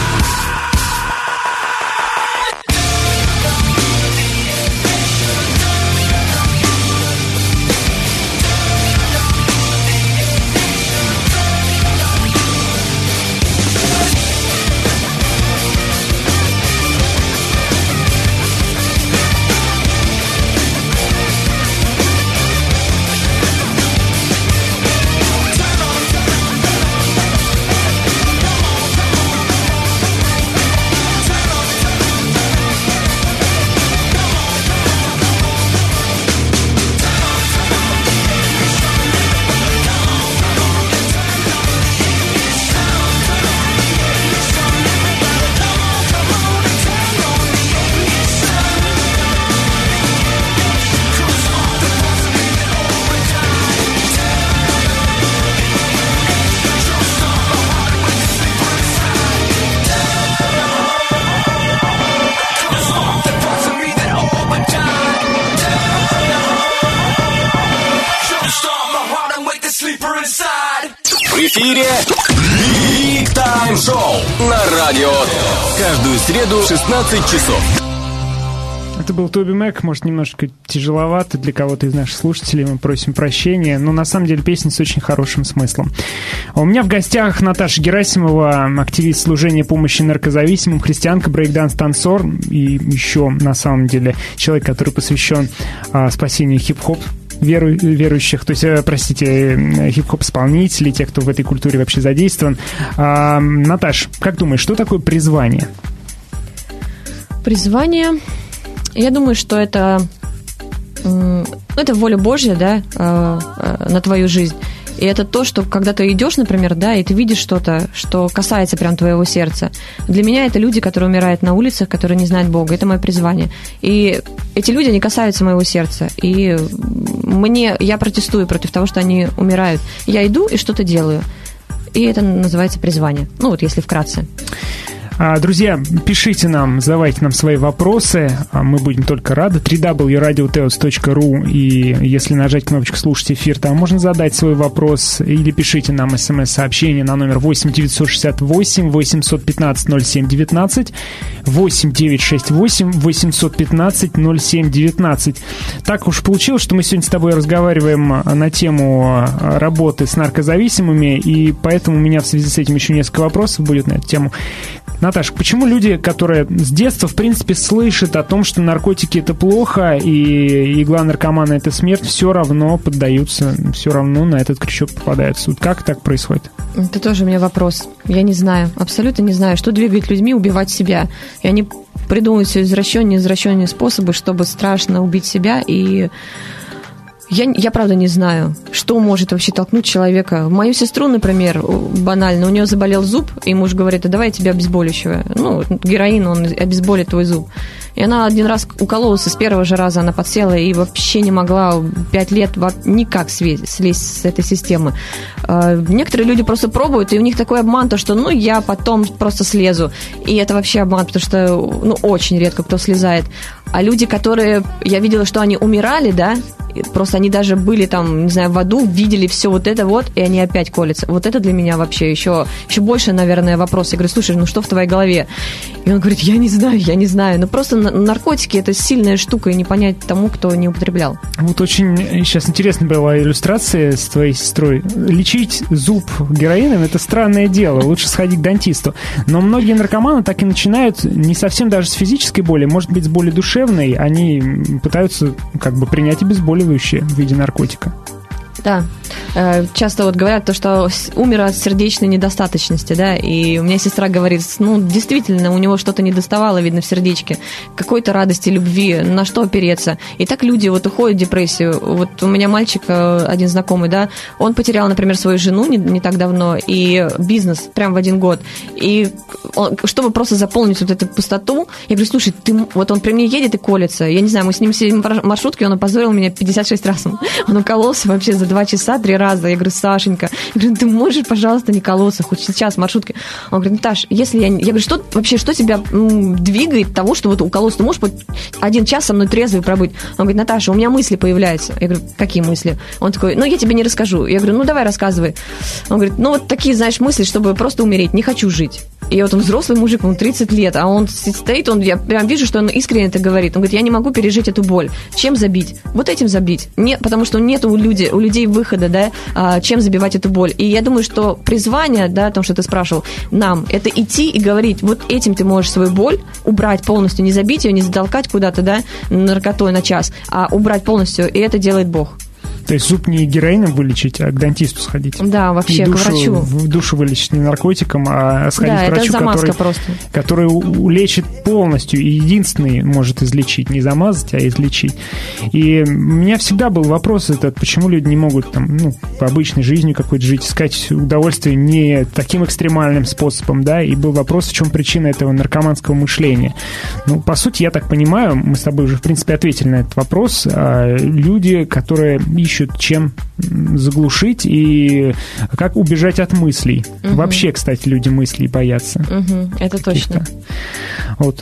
В эфире Big Time Show на радио. Каждую среду в 16 часов. Это был Тоби Мэг, может, немножко тяжеловато для кого-то из наших слушателей, мы просим прощения, но на самом деле песня с очень хорошим смыслом. А у меня в гостях Наташа Герасимова, активист служения помощи наркозависимым, христианка, брейкданс-танцор и еще, на самом деле, человек, который посвящен спасению хип-хоп верующих, то есть, простите, хип-хоп-исполнителей, тех, кто в этой культуре вообще задействован. Наташ, как думаешь, что такое призвание? Призвание... Я думаю, что это воля Божья, да, на твою жизнь. И это то, что когда ты идешь, например, да, и ты видишь что-то, что касается прям твоего сердца. Для меня это люди, которые умирают на улицах, которые не знают Бога. Это мое призвание. И эти люди, они касаются моего сердца. И я протестую против того, что они умирают. Я иду и что-то делаю. И это называется призвание. Ну, вот если вкратце. Друзья, пишите нам, задавайте нам свои вопросы, мы будем только рады. www.radioteos.ru, и если нажать кнопочку «Слушать эфир», там можно задать свой вопрос, или пишите нам смс-сообщение на номер 8 968 815 0719, 8 968 815 0719. Так уж получилось, что мы сегодня с тобой разговариваем на тему работы с наркозависимыми, и поэтому у меня в связи с этим еще несколько вопросов будет на эту тему. Наташа, почему люди, которые с детства, в принципе, слышат о том, что наркотики – это плохо, и игла наркомана – это смерть, все равно поддаются, все равно на этот крючок попадаются? Вот как так происходит? Это тоже у меня вопрос. Я не знаю, абсолютно не знаю, что двигает людьми убивать себя. И они придумывают все извращенные способы, чтобы страшно убить себя, и... Я правда не знаю, что может вообще толкнуть человека. Мою сестру, например, банально, у нее заболел зуб, и муж говорит: а давай я тебе обезболивающего. Ну, героин, он обезболит твой зуб. И она один раз укололась, с первого же раза она подсела и вообще не могла 5 лет никак слезть с этой системы. Некоторые люди просто пробуют, и у них такой обман, то что, я потом просто слезу. И это вообще обман, потому что, очень редко кто слезает. А люди, которые, я видела, что они умирали, да, просто они даже были там, не знаю, в аду, видели все вот это вот, и они опять колятся. Вот это для меня вообще еще больше, наверное, вопрос. Я говорю, слушай, ну что в твоей голове? И он говорит, я не знаю. Ну просто наркотики – это сильная штука, и не понять тому, кто не употреблял. Вот очень сейчас интересная была иллюстрация с твоей сестрой. Лечить зуб героином – это странное дело, лучше сходить к дантисту. Но многие наркоманы так и начинают не совсем даже с физической боли, может быть, с боли душевной, они пытаются как бы принять обезболивающее в виде наркотика. Да, часто вот говорят то, что умер от сердечной недостаточности, да, и у меня сестра говорит, ну, действительно, у него что-то недоставало, видно, в сердечке, какой-то радости, любви, на что опереться. И так люди вот уходят в депрессию. Вот у меня мальчик, один знакомый, да, он потерял, например, свою жену не так давно, и бизнес прям в 1 год. И чтобы просто заполнить вот эту пустоту, я говорю, слушай, вот он при мне едет и колется, я не знаю, мы с ним сидим в маршрутке, он опозорил меня 56 раз, он укололся вообще за 2 часа 3 раза. Я говорю, Сашенька, я говорю, ты можешь, пожалуйста, не колоться хоть сейчас в маршрутке? Он говорит, Наташ, если я говорю, что тебя двигает того, что вот уколоться? Ты можешь хоть 1 час со мной трезвый пробыть? Он говорит, Наташа, у меня мысли появляются. Я говорю, какие мысли? Он такой, ну, я тебе не расскажу. Я говорю, ну, давай рассказывай. Он говорит, ну, вот такие, знаешь, мысли, чтобы просто умереть, не хочу жить. И вот он взрослый мужик, ему 30 лет, а он стоит, я прям вижу, что он искренне это говорит. Он говорит, я не могу пережить эту боль. Чем забить? Вот этим забить. Нет, потому что нет у людей выхода, да, чем забивать эту боль. И я думаю, что призвание, да, о том, что ты спрашивал, нам, это идти и говорить, вот этим ты можешь свою боль убрать полностью, не забить ее, не затолкать куда-то, да, наркотой на час, а убрать полностью, и это делает Бог. То есть зуб не героином вылечить, а к дантисту сходить. Да, вообще, к врачу. Душу вылечить не наркотиком, а сходить к врачу, который лечит полностью и единственный может излечить. Не замазать, а излечить. И у меня всегда был вопрос этот, почему люди не могут там, по обычной жизни какой-то жить, искать удовольствие не таким экстремальным способом, да, и был вопрос, в чем причина этого наркоманского мышления. Ну, по сути, я так понимаю, мы с тобой уже, в принципе, ответили на этот вопрос, люди, которые ищут чем заглушить и как убежать от мыслей. Угу. Вообще, кстати, люди мыслей боятся. Угу, это точно. Вот.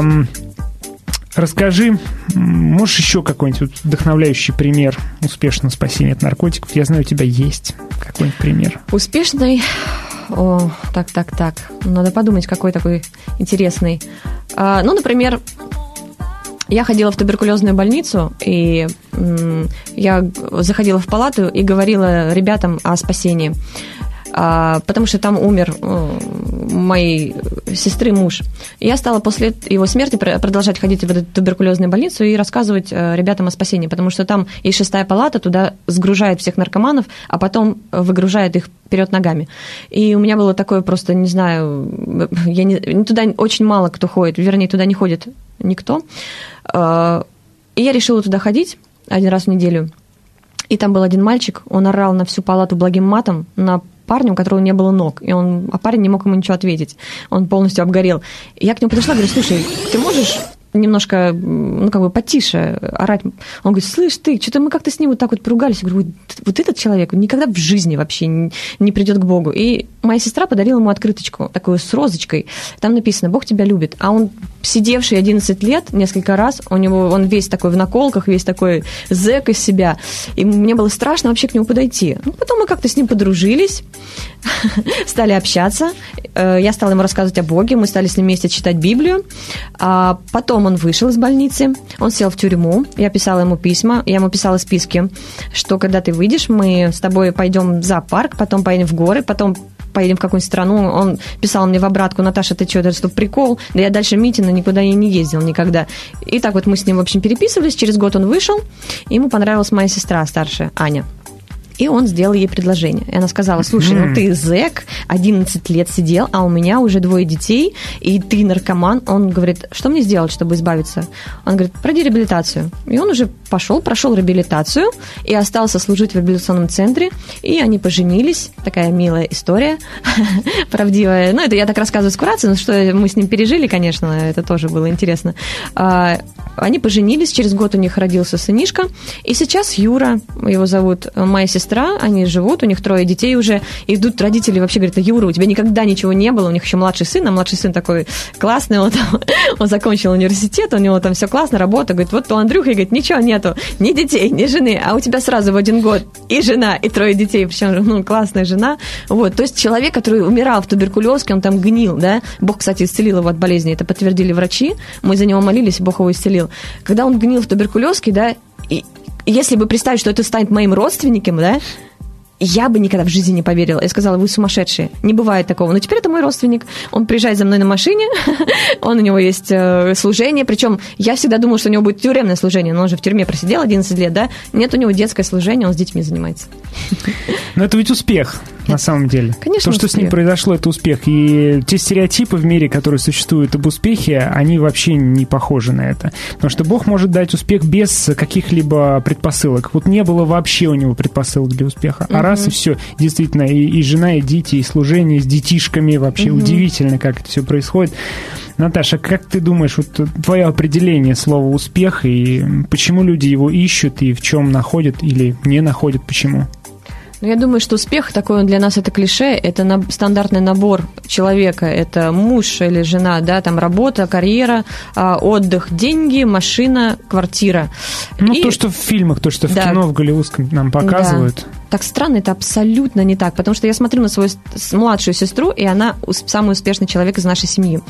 Расскажи, можешь еще какой-нибудь вдохновляющий пример успешного спасения от наркотиков? Я знаю, у тебя есть какой-нибудь пример. Успешный? О, так. Надо подумать, какой такой интересный. Ну, например, я ходила в туберкулезную больницу, и я заходила в палату и говорила ребятам о спасении, потому что там умер моей сестры муж. И я стала после его смерти продолжать ходить в эту туберкулезную больницу и рассказывать ребятам о спасении, потому что там есть 6-я палата, туда сгружают всех наркоманов, а потом выгружают их вперед ногами. И у меня было такое просто, не знаю, туда очень мало кто ходит, вернее, туда не ходит никто. И я решила туда ходить 1 раз в неделю. И там был один мальчик, он орал на всю палату благим матом на парня, у которого не было ног. А парень не мог ему ничего ответить. Он полностью обгорел. И я к нему подошла, говорю, слушай, ты можешь немножко, потише орать? Он говорит, слышь, ты, что-то мы как-то с ним вот так вот поругались. Я говорю, вот этот человек никогда в жизни вообще не придет к Богу. И моя сестра подарила ему открыточку, такую с розочкой. Там написано, Бог тебя любит. А он, сидевший 11 лет, несколько раз, он весь такой в наколках, весь такой зэк из себя. И мне было страшно вообще к нему подойти. Потом мы как-то с ним подружились, стали общаться. Я стала ему рассказывать о Боге, мы стали с ним вместе читать Библию. А потом он вышел из больницы, он сел в тюрьму, я писала ему письма, я ему писала списки, что когда ты выйдешь, мы с тобой пойдем в зоопарк, потом поедем в горы, потом поедем в какую-нибудь страну. Он писал мне в обратку, Наташа, ты что, это что, прикол? Да я дальше Митина никуда и не ездил никогда. И так вот мы с ним, в общем, переписывались, через год он вышел, и ему понравилась моя сестра старшая, Аня. И он сделал ей предложение. И она сказала, слушай, ты зэк, 11 лет сидел, а у меня уже 2 детей, и ты наркоман. Он говорит, что мне сделать, чтобы избавиться? Он говорит, пройди реабилитацию. И он уже прошел реабилитацию и остался служить в реабилитационном центре, и они поженились. Такая милая история, правдивая. Это я так рассказываю вкратце, но что мы с ним пережили, конечно, это тоже было интересно. Они поженились, через год у них родился сынишка, и сейчас Юра, его зовут, моя сестра, сестра, они живут, у них 3 детей уже. Идут родители, вообще говорят: Юра, у тебя никогда ничего не было. У них еще младший сын, а младший сын такой классный, он закончил университет, у него там все классно, работа. Говорит, вот у Андрюхи, говорит, ничего нету, ни детей, ни жены, а у тебя сразу в 1 год и жена, и 3 детей, причем классная жена. Вот. То есть человек, который умирал в туберкулезке, он там гнил, да. Бог, кстати, исцелил его от болезни, это подтвердили врачи. Мы за него молились, и Бог его исцелил. Когда он гнил в туберкулезке, да, и если бы представить, что это станет моим родственником, да, я бы никогда в жизни не поверила. Я сказала: вы сумасшедшие, не бывает такого. Но теперь это мой родственник. Он приезжает за мной на машине, у него есть служение, причем я всегда думала, что у него будет тюремное служение, но он же в тюрьме просидел 11 лет, да? Нет, у него детское служение, он с детьми занимается. Но это ведь успех, на самом деле. Конечно, то, что успех. С ним произошло, это успех. И те стереотипы в мире, которые существуют об успехе, они вообще не похожи на это. Потому что Бог может дать успех без каких-либо предпосылок. Вот не было вообще у него предпосылок для успеха. А раз и все. Действительно, и жена, и дети, и служение с детишками. Вообще удивительно, как это все происходит. Наташа, как ты думаешь, вот твое определение слова «успех» и почему люди его ищут, и в чем находят или не находят, почему? Ну, я думаю, что успех такой, он для нас это клише, это стандартный набор человека, это муж или жена, да, там работа, карьера, отдых, деньги, машина, квартира. Ну, то, что в фильмах, то, что в кино, в голливудском нам показывают. Да. Так странно, это абсолютно не так, потому что я смотрю на свою младшую сестру, и она самый успешный человек из нашей семьи.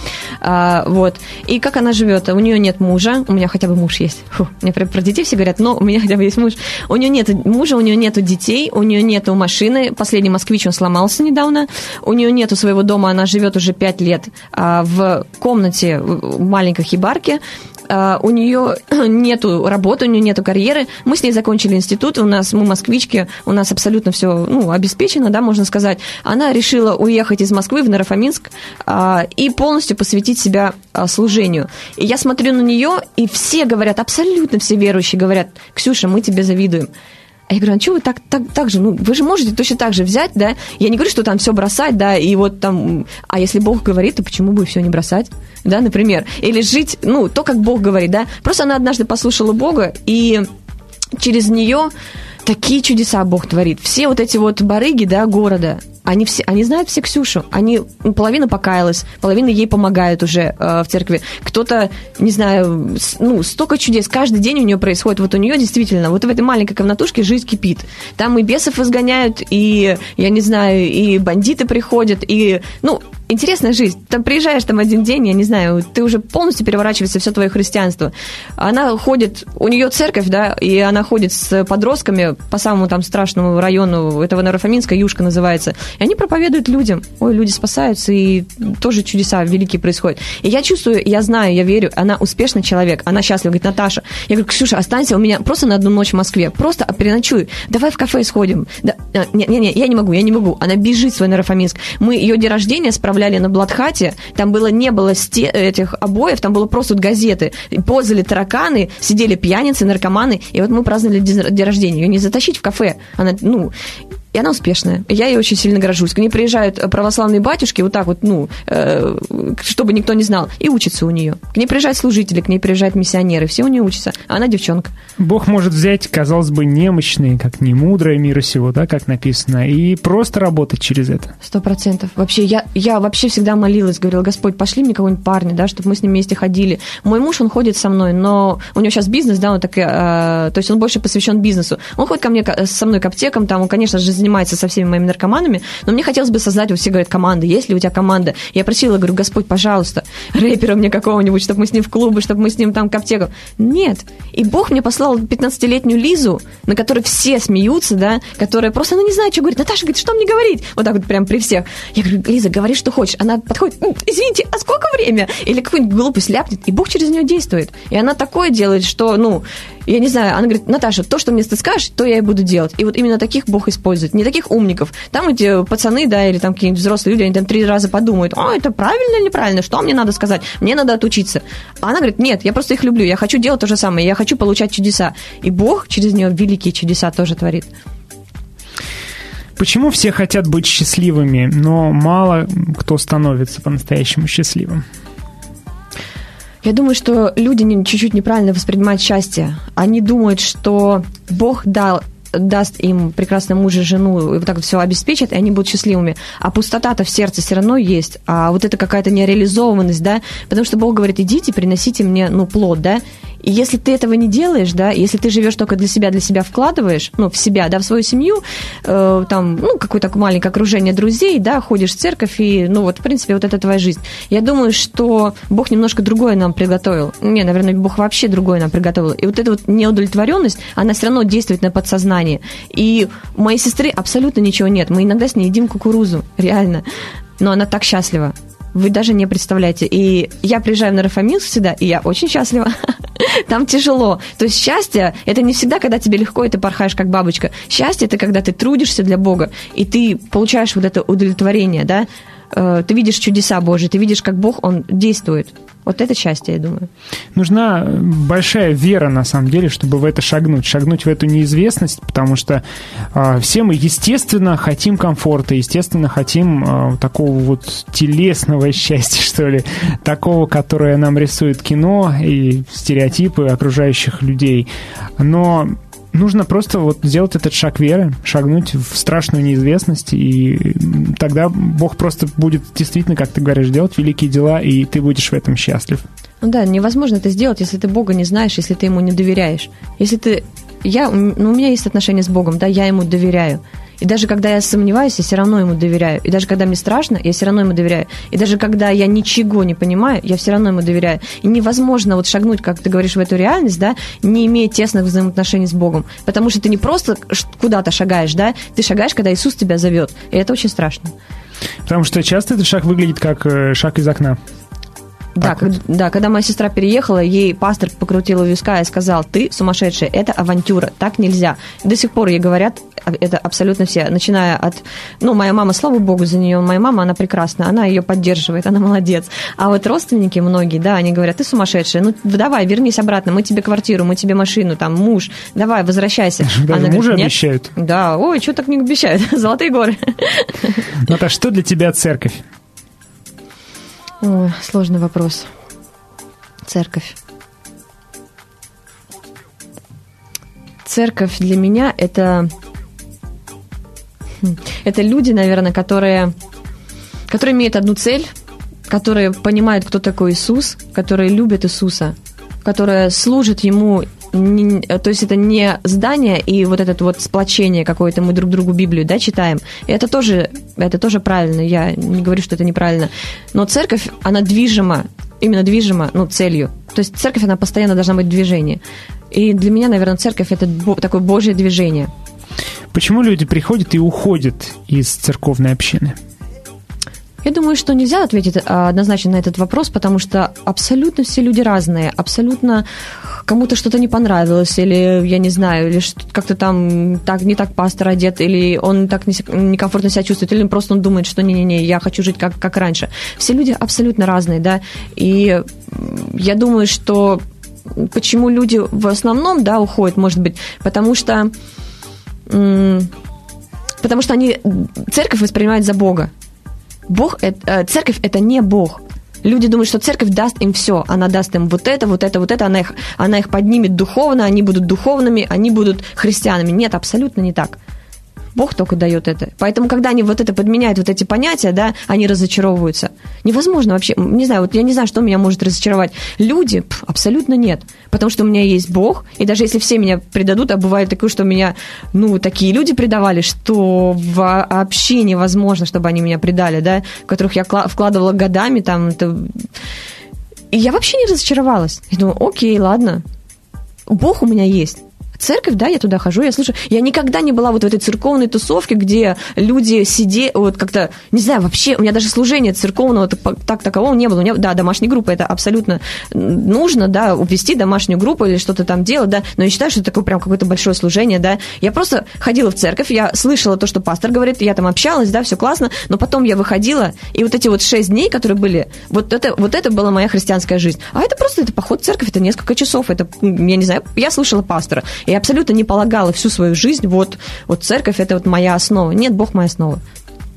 Вот. И как она живет? У нее нет мужа, у меня хотя бы муж есть. Мне про детей все говорят, но у меня хотя бы есть муж. У нее нет мужа, у нее нет детей, у нее нет машины. Последний москвич, он сломался недавно. У нее нет своего дома, она живет уже 5 лет в комнате в маленькой хибарке. У нее нету работы, у нее нету карьеры. Мы с ней закончили институт, мы москвички, у нас абсолютно все обеспечено, да, можно сказать. Она решила уехать из Москвы в Наро-Фоминск и полностью посвятить себя служению. И я смотрю на нее, и все говорят, абсолютно все верующие говорят: Ксюша, мы тебе завидуем. А я говорю: а что вы так же, вы же можете точно так же взять, да? Я не говорю, что там все бросать, да, и вот там, а если Бог говорит, то почему бы все не бросать, да, например? Или жить, то, как Бог говорит, да? Просто она однажды послушала Бога, и через нее такие чудеса Бог творит. Все вот эти вот барыги, да, города, они знают все Ксюшу. Половина покаялась, половина ей помогает уже в церкви. Кто-то, не знаю, столько чудес. Каждый день у нее происходит. Вот у нее действительно, вот в этой маленькой комнатушке жизнь кипит. Там и бесов изгоняют, и, я не знаю, и бандиты приходят, и, интересная жизнь. Там приезжаешь там один день, я не знаю, ты уже полностью переворачивается все твое христианство. Она ходит, у нее церковь, да, и она ходит с подростками по самому там страшному району этого Наро-Фоминска, Юшка называется. И они проповедуют людям. Ой, люди спасаются, и тоже чудеса великие происходят. И я чувствую, я знаю, я верю, она успешный человек, она счастлива. Говорит: Наташа, я говорю: Ксюша, останься у меня просто на одну ночь в Москве, просто переночуй, давай в кафе сходим. Да, не, я не могу. Она бежит в свой Наро-Фоминск. Мы ее день рождения справляли на Бладхате, там не было этих обоев, там было просто газеты. Ползали тараканы, сидели пьяницы, наркоманы, и вот мы праздновали день рождения. Ее не затащить в кафе. И она успешная. Я ей очень сильно горжусь. К ней приезжают православные батюшки, вот так вот, чтобы никто не знал, и учатся у нее. К ней приезжают служители, к ней приезжают миссионеры, все у нее учатся. А она девчонка. Бог может взять, казалось бы, немощные, как немудрое мира сего, да, как написано, и просто работать через это. 100%. Вообще, я вообще всегда молилась, говорила: Господь, пошли мне какого-нибудь парня, да, чтобы мы с ним вместе ходили. Мой муж, он ходит со мной, но у него сейчас бизнес, да, то есть он больше посвящен бизнесу. Он ходит со мной к аптекам, там, он, конечно же, занимается со всеми моими наркоманами, но мне хотелось бы создать, вот все говорят, команда, есть ли у тебя команда? Я просила, говорю: Господь, пожалуйста, рэпера мне какого-нибудь, чтобы мы с ним в клубы, чтобы мы с ним там к аптекам. Нет. И Бог мне послал 15-летнюю Лизу, на которой все смеются, да, которая просто, не знает, что говорит. Наташа говорит: что мне говорить? Вот так вот прям при всех. Я говорю: Лиза, говори, что хочешь. Она подходит: извините, а сколько время? Или какую-нибудь глупость ляпнет, и Бог через нее действует. И она такое делает, что, я не знаю, она говорит: Наташа, то, что мне ты скажешь, то я и буду делать. И вот именно таких Бог использует. Не таких умников. Там эти пацаны, да, или там какие-нибудь взрослые люди, они там 3 раза подумают: это правильно или неправильно, что мне надо сказать? Мне надо отучиться. А она говорит: нет, я просто их люблю, я хочу делать то же самое, я хочу получать чудеса. И Бог через нее великие чудеса тоже творит. Почему все хотят быть счастливыми, но мало кто становится по-настоящему счастливым? Я думаю, что люди чуть-чуть неправильно воспринимают счастье. Они думают, что Бог дал даст им прекрасного мужа, жену, и вот так все обеспечит, и они будут счастливыми. А пустота-то в сердце все равно есть, а вот это какая-то нереализованность, да, потому что Бог говорит, идите, приносите мне, плод, да, и если ты этого не делаешь, да, если ты живешь только для себя вкладываешь, в себя, да, в свою семью, какое-то маленькое окружение друзей, да, ходишь в церковь, и, в принципе, вот это твоя жизнь. Я думаю, что Бог немножко другое нам приготовил. Наверное, Бог вообще другое нам приготовил. И вот эта вот неудовлетворенность, она все равно действует на подсознание. И у моей сестры абсолютно ничего нет. Мы иногда с ней едим кукурузу, реально. Но она так счастлива. Вы даже не представляете. И я приезжаю в Нарафаминск всегда, и я очень счастлива. Там тяжело. То есть счастье – это не всегда, когда тебе легко, и ты порхаешь как бабочка. Счастье – это когда ты трудишься для Бога, и ты получаешь вот это удовлетворение, да? Ты видишь чудеса Божьи, ты видишь, как Бог, Он действует. Вот это счастье, я думаю. Нужна большая вера, на самом деле, чтобы в это шагнуть в эту неизвестность, потому что все мы, естественно, хотим комфорта, естественно, хотим такого вот телесного счастья, что ли, такого, которое нам рисует кино и стереотипы окружающих людей. Но нужно просто вот сделать этот шаг веры, шагнуть в страшную неизвестность, и тогда Бог просто будет действительно, как ты говоришь, делать великие дела, и ты будешь в этом счастлив. Да, невозможно это сделать, если ты Бога не знаешь, если ты Ему не доверяешь. Если ты... у меня есть отношения с Богом, да, я Ему доверяю. И даже когда я сомневаюсь, я все равно Ему доверяю. И даже когда мне страшно, я все равно Ему доверяю. И даже когда я ничего не понимаю, я все равно Ему доверяю. И невозможно вот шагнуть, как ты говоришь, в эту реальность, да, не имея тесных взаимоотношений с Богом. Потому что ты не просто куда-то шагаешь, да, ты шагаешь, когда Иисус тебя зовет. И это очень страшно. Потому что часто этот шаг выглядит как шаг из окна. Да, когда моя сестра переехала, ей пастор покрутил у виска и сказал: ты сумасшедшая, это авантюра, так нельзя. До сих пор ей говорят это абсолютно все, начиная от... моя мама, слава Богу за нее, моя мама, она прекрасна, она ее поддерживает, она молодец. А вот родственники многие, да, они говорят: ты сумасшедшая, давай, вернись обратно, мы тебе квартиру, мы тебе машину, там, муж, давай, возвращайся. Даже она мужа говорит: обещают? Да, ой, что так не обещают, золотые горы. Наташ, что для тебя церковь? Ой, сложный вопрос. Церковь. Церковь для меня это люди, наверное, которые имеют одну цель, которые понимают, кто такой Иисус, которые любят Иисуса, которые служат Ему. То есть это не здание и вот это вот сплочение какое-то, мы друг другу Библию, да, читаем. И это тоже правильно, я не говорю, что это неправильно. Но церковь, она движима целью. То есть церковь, она постоянно должна быть в движении. И для меня, наверное, церковь – это такое Божье движение. Почему люди приходят и уходят из церковной общины? Я думаю, что нельзя ответить однозначно на этот вопрос, потому что абсолютно все люди разные, абсолютно кому-то что-то не понравилось, или, я не знаю, или как-то там не так пастор одет, или он так некомфортно себя чувствует, или просто он думает, что не-не-не, я хочу жить как раньше. Все люди абсолютно разные, да, и я думаю, что почему люди в основном, да, уходят, может быть, потому что они церковь воспринимают за Бога. Церковь – это не Бог. Люди думают, что церковь даст им все. Она даст им вот это. Она их поднимет духовно, они будут духовными, они будут христианами. Нет, абсолютно не так. Бог только дает это. Поэтому, когда они вот это подменяют, вот эти понятия, да, они разочаровываются. Невозможно вообще. Не знаю, я не знаю, что меня может разочаровать. Люди? Абсолютно нет. Потому что у меня есть Бог, и даже если все меня предадут, а бывает такое, что меня, такие люди предавали, что вообще невозможно, чтобы они меня предали, да, в которых я вкладывала годами, там, и я вообще не разочаровалась. Я думаю, окей, ладно, Бог у меня есть. Церковь, да, я туда хожу, я слушаю. Я никогда не была вот в этой церковной тусовке, где люди сидели, вот как-то, не знаю, вообще, у меня даже служения церковного такового не было. У меня, да, домашняя группа, это абсолютно нужно, да, ввести домашнюю группу или что-то там делать, да, но я считаю, что это такое прям какое-то большое служение, да. Я просто ходила в церковь, я слышала то, что пастор говорит, я там общалась, да, все классно, но потом я выходила, и вот эти вот 6 дней, которые были, вот это была моя христианская жизнь. А это просто, это поход в церковь, это несколько часов, это, я не знаю, я слушала пастора. Я абсолютно не полагала всю свою жизнь, вот церковь – это вот моя основа. Нет, Бог – моя основа.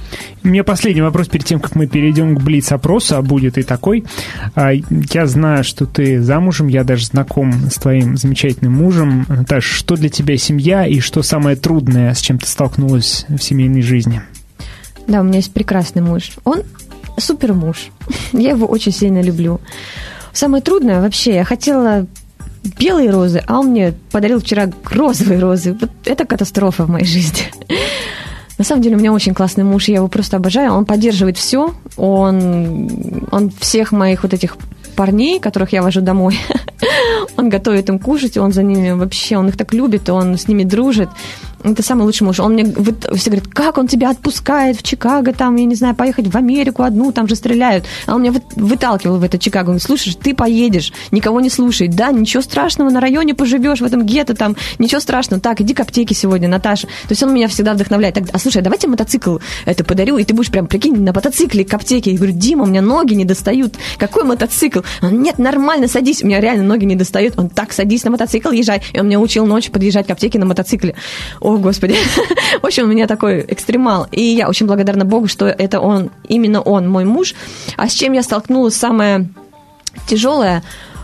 У меня последний вопрос перед тем, как мы перейдем к блиц-опросу, а будет и такой. Я знаю, что ты замужем, я даже знаком с твоим замечательным мужем. Наташа, что для тебя семья и что самое трудное, с чем ты столкнулась в семейной жизни? Да, у меня есть прекрасный муж. Он супер муж. Я его очень сильно люблю. Самое трудное вообще, я хотела белые розы, а он мне подарил вчера розовые розы. Вот это катастрофа в моей жизни. На самом деле у меня очень классный муж, я его просто обожаю. Он поддерживает все. Он всех моих вот этих парней, которых я вожу домой, он готовит им кушать, он за ними вообще, он их так любит, он с ними дружит. Это самый лучший муж. Он мне все говорит, как он тебя отпускает в Чикаго, там, я не знаю, поехать в Америку одну, там же стреляют. А он меня выталкивал в это Чикаго. Он говорит, слушай, ты поедешь, никого не слушай. Да, ничего страшного, на районе поживешь, в этом гетто там, ничего страшного. Так, иди к аптеке сегодня, Наташа. То есть он меня всегда вдохновляет. Так, а слушай, давайте мотоцикл это подарю, и ты будешь прям, прикинь, на мотоцикле к аптеке. Я говорю, Дима, у меня ноги не достают. Какой мотоцикл? Он, нет, нормально, садись. У меня реально ноги не достают. Он, так, садись на мотоцикл, езжай. И он меня учил ночью подъезжать к аптеке на мотоцикле. О, Господи. В общем, у меня такой экстремал. И я очень благодарна Богу, что это он, именно он, мой муж. А с чем я столкнулась самое тяжелое?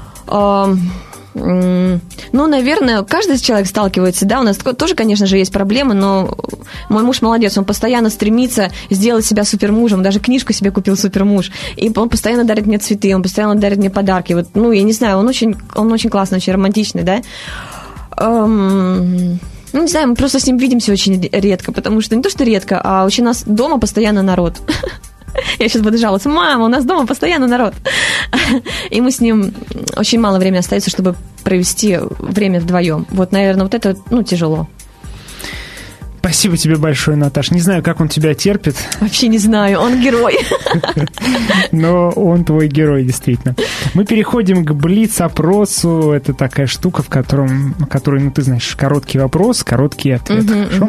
Ну, наверное, каждый человек сталкивается, да, у нас тоже, конечно же, есть проблемы, но мой муж молодец, он постоянно стремится сделать себя супермужем, даже книжку себе купил «Супермуж», и он постоянно дарит мне цветы, он постоянно дарит мне подарки, вот, ну, я не знаю, он очень классный, очень романтичный, да. Ну, не знаю, мы просто с ним видимся очень редко, потому что не то, что редко, а очень у нас дома постоянно народ. Я сейчас буду жаловаться, мама, у нас дома постоянно народ. И мы с ним очень мало времени остается, чтобы провести время вдвоем. Вот, наверное, вот это, ну, тяжело. Спасибо тебе большое, Наташ. Не знаю, как он тебя терпит. Вообще не знаю, он герой. Но он твой герой, действительно. Мы переходим к блиц-опросу. Это такая штука, в которой, ну, ты знаешь, короткий вопрос, короткий ответ. Хорошо?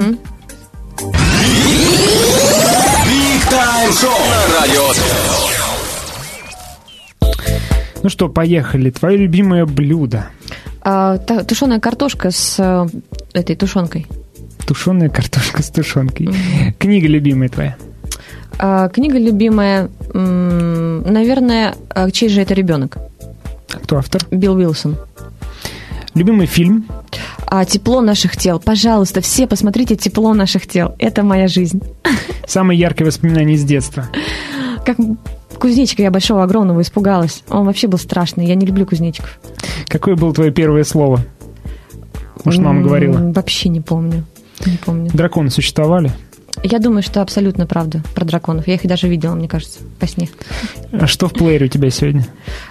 Big Time Show на радио. Ну что, поехали. Твое любимое блюдо? Тушеная картошка с этой тушенкой. Тушеная картошка с тушенкой. Книга любимая твоя? Книга любимая, наверное, «Чей же это ребенок?» Кто автор? Билл Уилсон. Любимый фильм? «Тепло наших тел». Пожалуйста, все посмотрите «Тепло наших тел». Это моя жизнь. Самое яркое воспоминание из детства? Как кузнечика я большого, огромного испугалась. Он вообще был страшный. Я не люблю кузнечиков. Какое было твое первое слово? Может, мама говорила? Вообще не помню. Не помню. Драконы существовали? Я думаю, что абсолютно правда про драконов. Я их и даже видела, мне кажется, во сне. А что в плеере у тебя сегодня?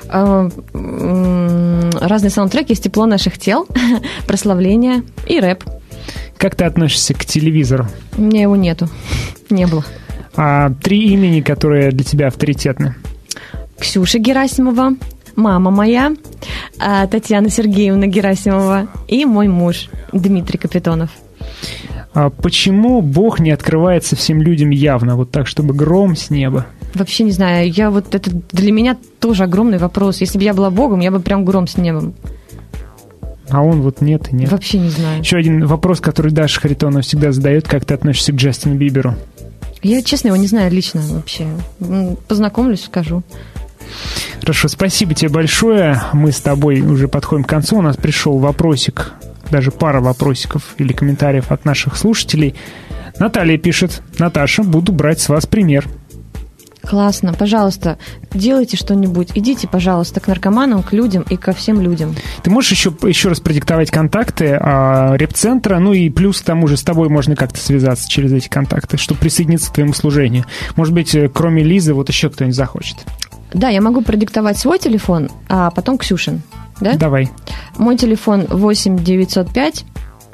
Разные саундтреки из «Тепло наших тел», «Прославление» и рэп. Как ты относишься к телевизору? У меня его нету. Не было. 3 имени, которые для тебя авторитетны? Ксюша Герасимова, мама моя, Татьяна Сергеевна Герасимова и мой муж Дмитрий Капитонов. Почему Бог не открывается всем людям явно, вот так, чтобы гром с неба? Вообще не знаю, это для меня тоже огромный вопрос. Если бы я была Богом, я бы прям гром с небом. А он вот нет и нет. Вообще не знаю. Еще один вопрос, который Даша Харитонова всегда задает: как ты относишься к Джастину Биберу? Я, честно, его не знаю лично вообще. Познакомлюсь, скажу. Хорошо, спасибо тебе большое. Мы с тобой уже подходим к концу. У нас пришел вопросик, даже пара вопросиков или комментариев от наших слушателей. Наталья пишет: Наташа, буду брать с вас пример. Классно, пожалуйста, делайте что-нибудь. Идите, пожалуйста, к наркоманам, к людям и ко всем людям. Ты можешь еще раз продиктовать контакты реп-центра, ну и плюс к тому же с тобой можно как-то связаться через эти контакты, чтобы присоединиться к твоему служению. Может быть, кроме Лизы, вот еще кто-нибудь захочет. Да, я могу продиктовать свой телефон, а потом Ксюшин. Да? Давай. Мой телефон 8 905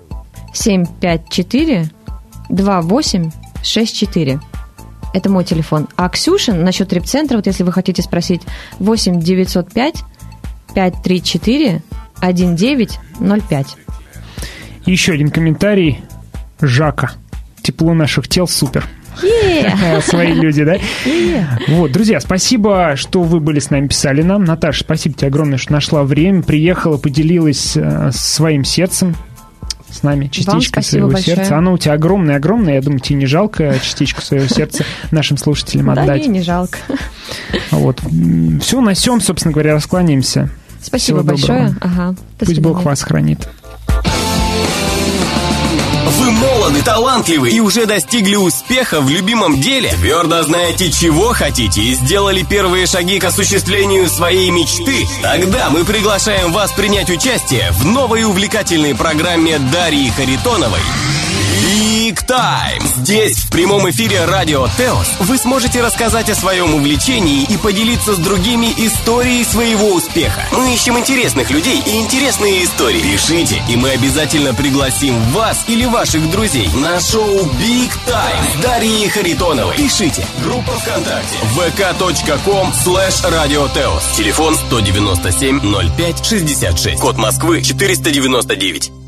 754 2864. Это мой телефон. А Ксюшин насчет реп-центра, вот если вы хотите спросить, 8 905 534 1905. Еще один комментарий Жака. Тепло наших тел супер. Свои люди, да? Вот, друзья, спасибо, что вы были с нами, писали нам. Наташа, спасибо тебе огромное, что нашла время, приехала, поделилась своим сердцем. с нами частичкой своего большое. сердца. Оно у тебя огромное-огромное. Я думаю, тебе не жалко частичку своего сердца нашим слушателям отдать. Да, мне не жалко. Вот. Все, на сём, собственно говоря, раскланяемся. Спасибо Всего большое. доброго. Ага. Пусть Бог вас хранит. Вы молоды, талантливы и уже достигли успеха в любимом деле. Твердо знаете, чего хотите, и сделали первые шаги к осуществлению своей мечты. Тогда мы приглашаем вас принять участие в новой увлекательной программе Дарьи Харитоновой Big Time. Здесь, в прямом эфире радио Теос, вы сможете рассказать о своем увлечении и поделиться с другими историей своего успеха. Мы ищем интересных людей и интересные истории. Пишите, и мы обязательно пригласим вас или ваших друзей на шоу Big Time с Дарьей Харитоновой. Пишите. Группа ВКонтакте vk.com/радиотеос. Телефон 197 05 66. Код Москвы 499.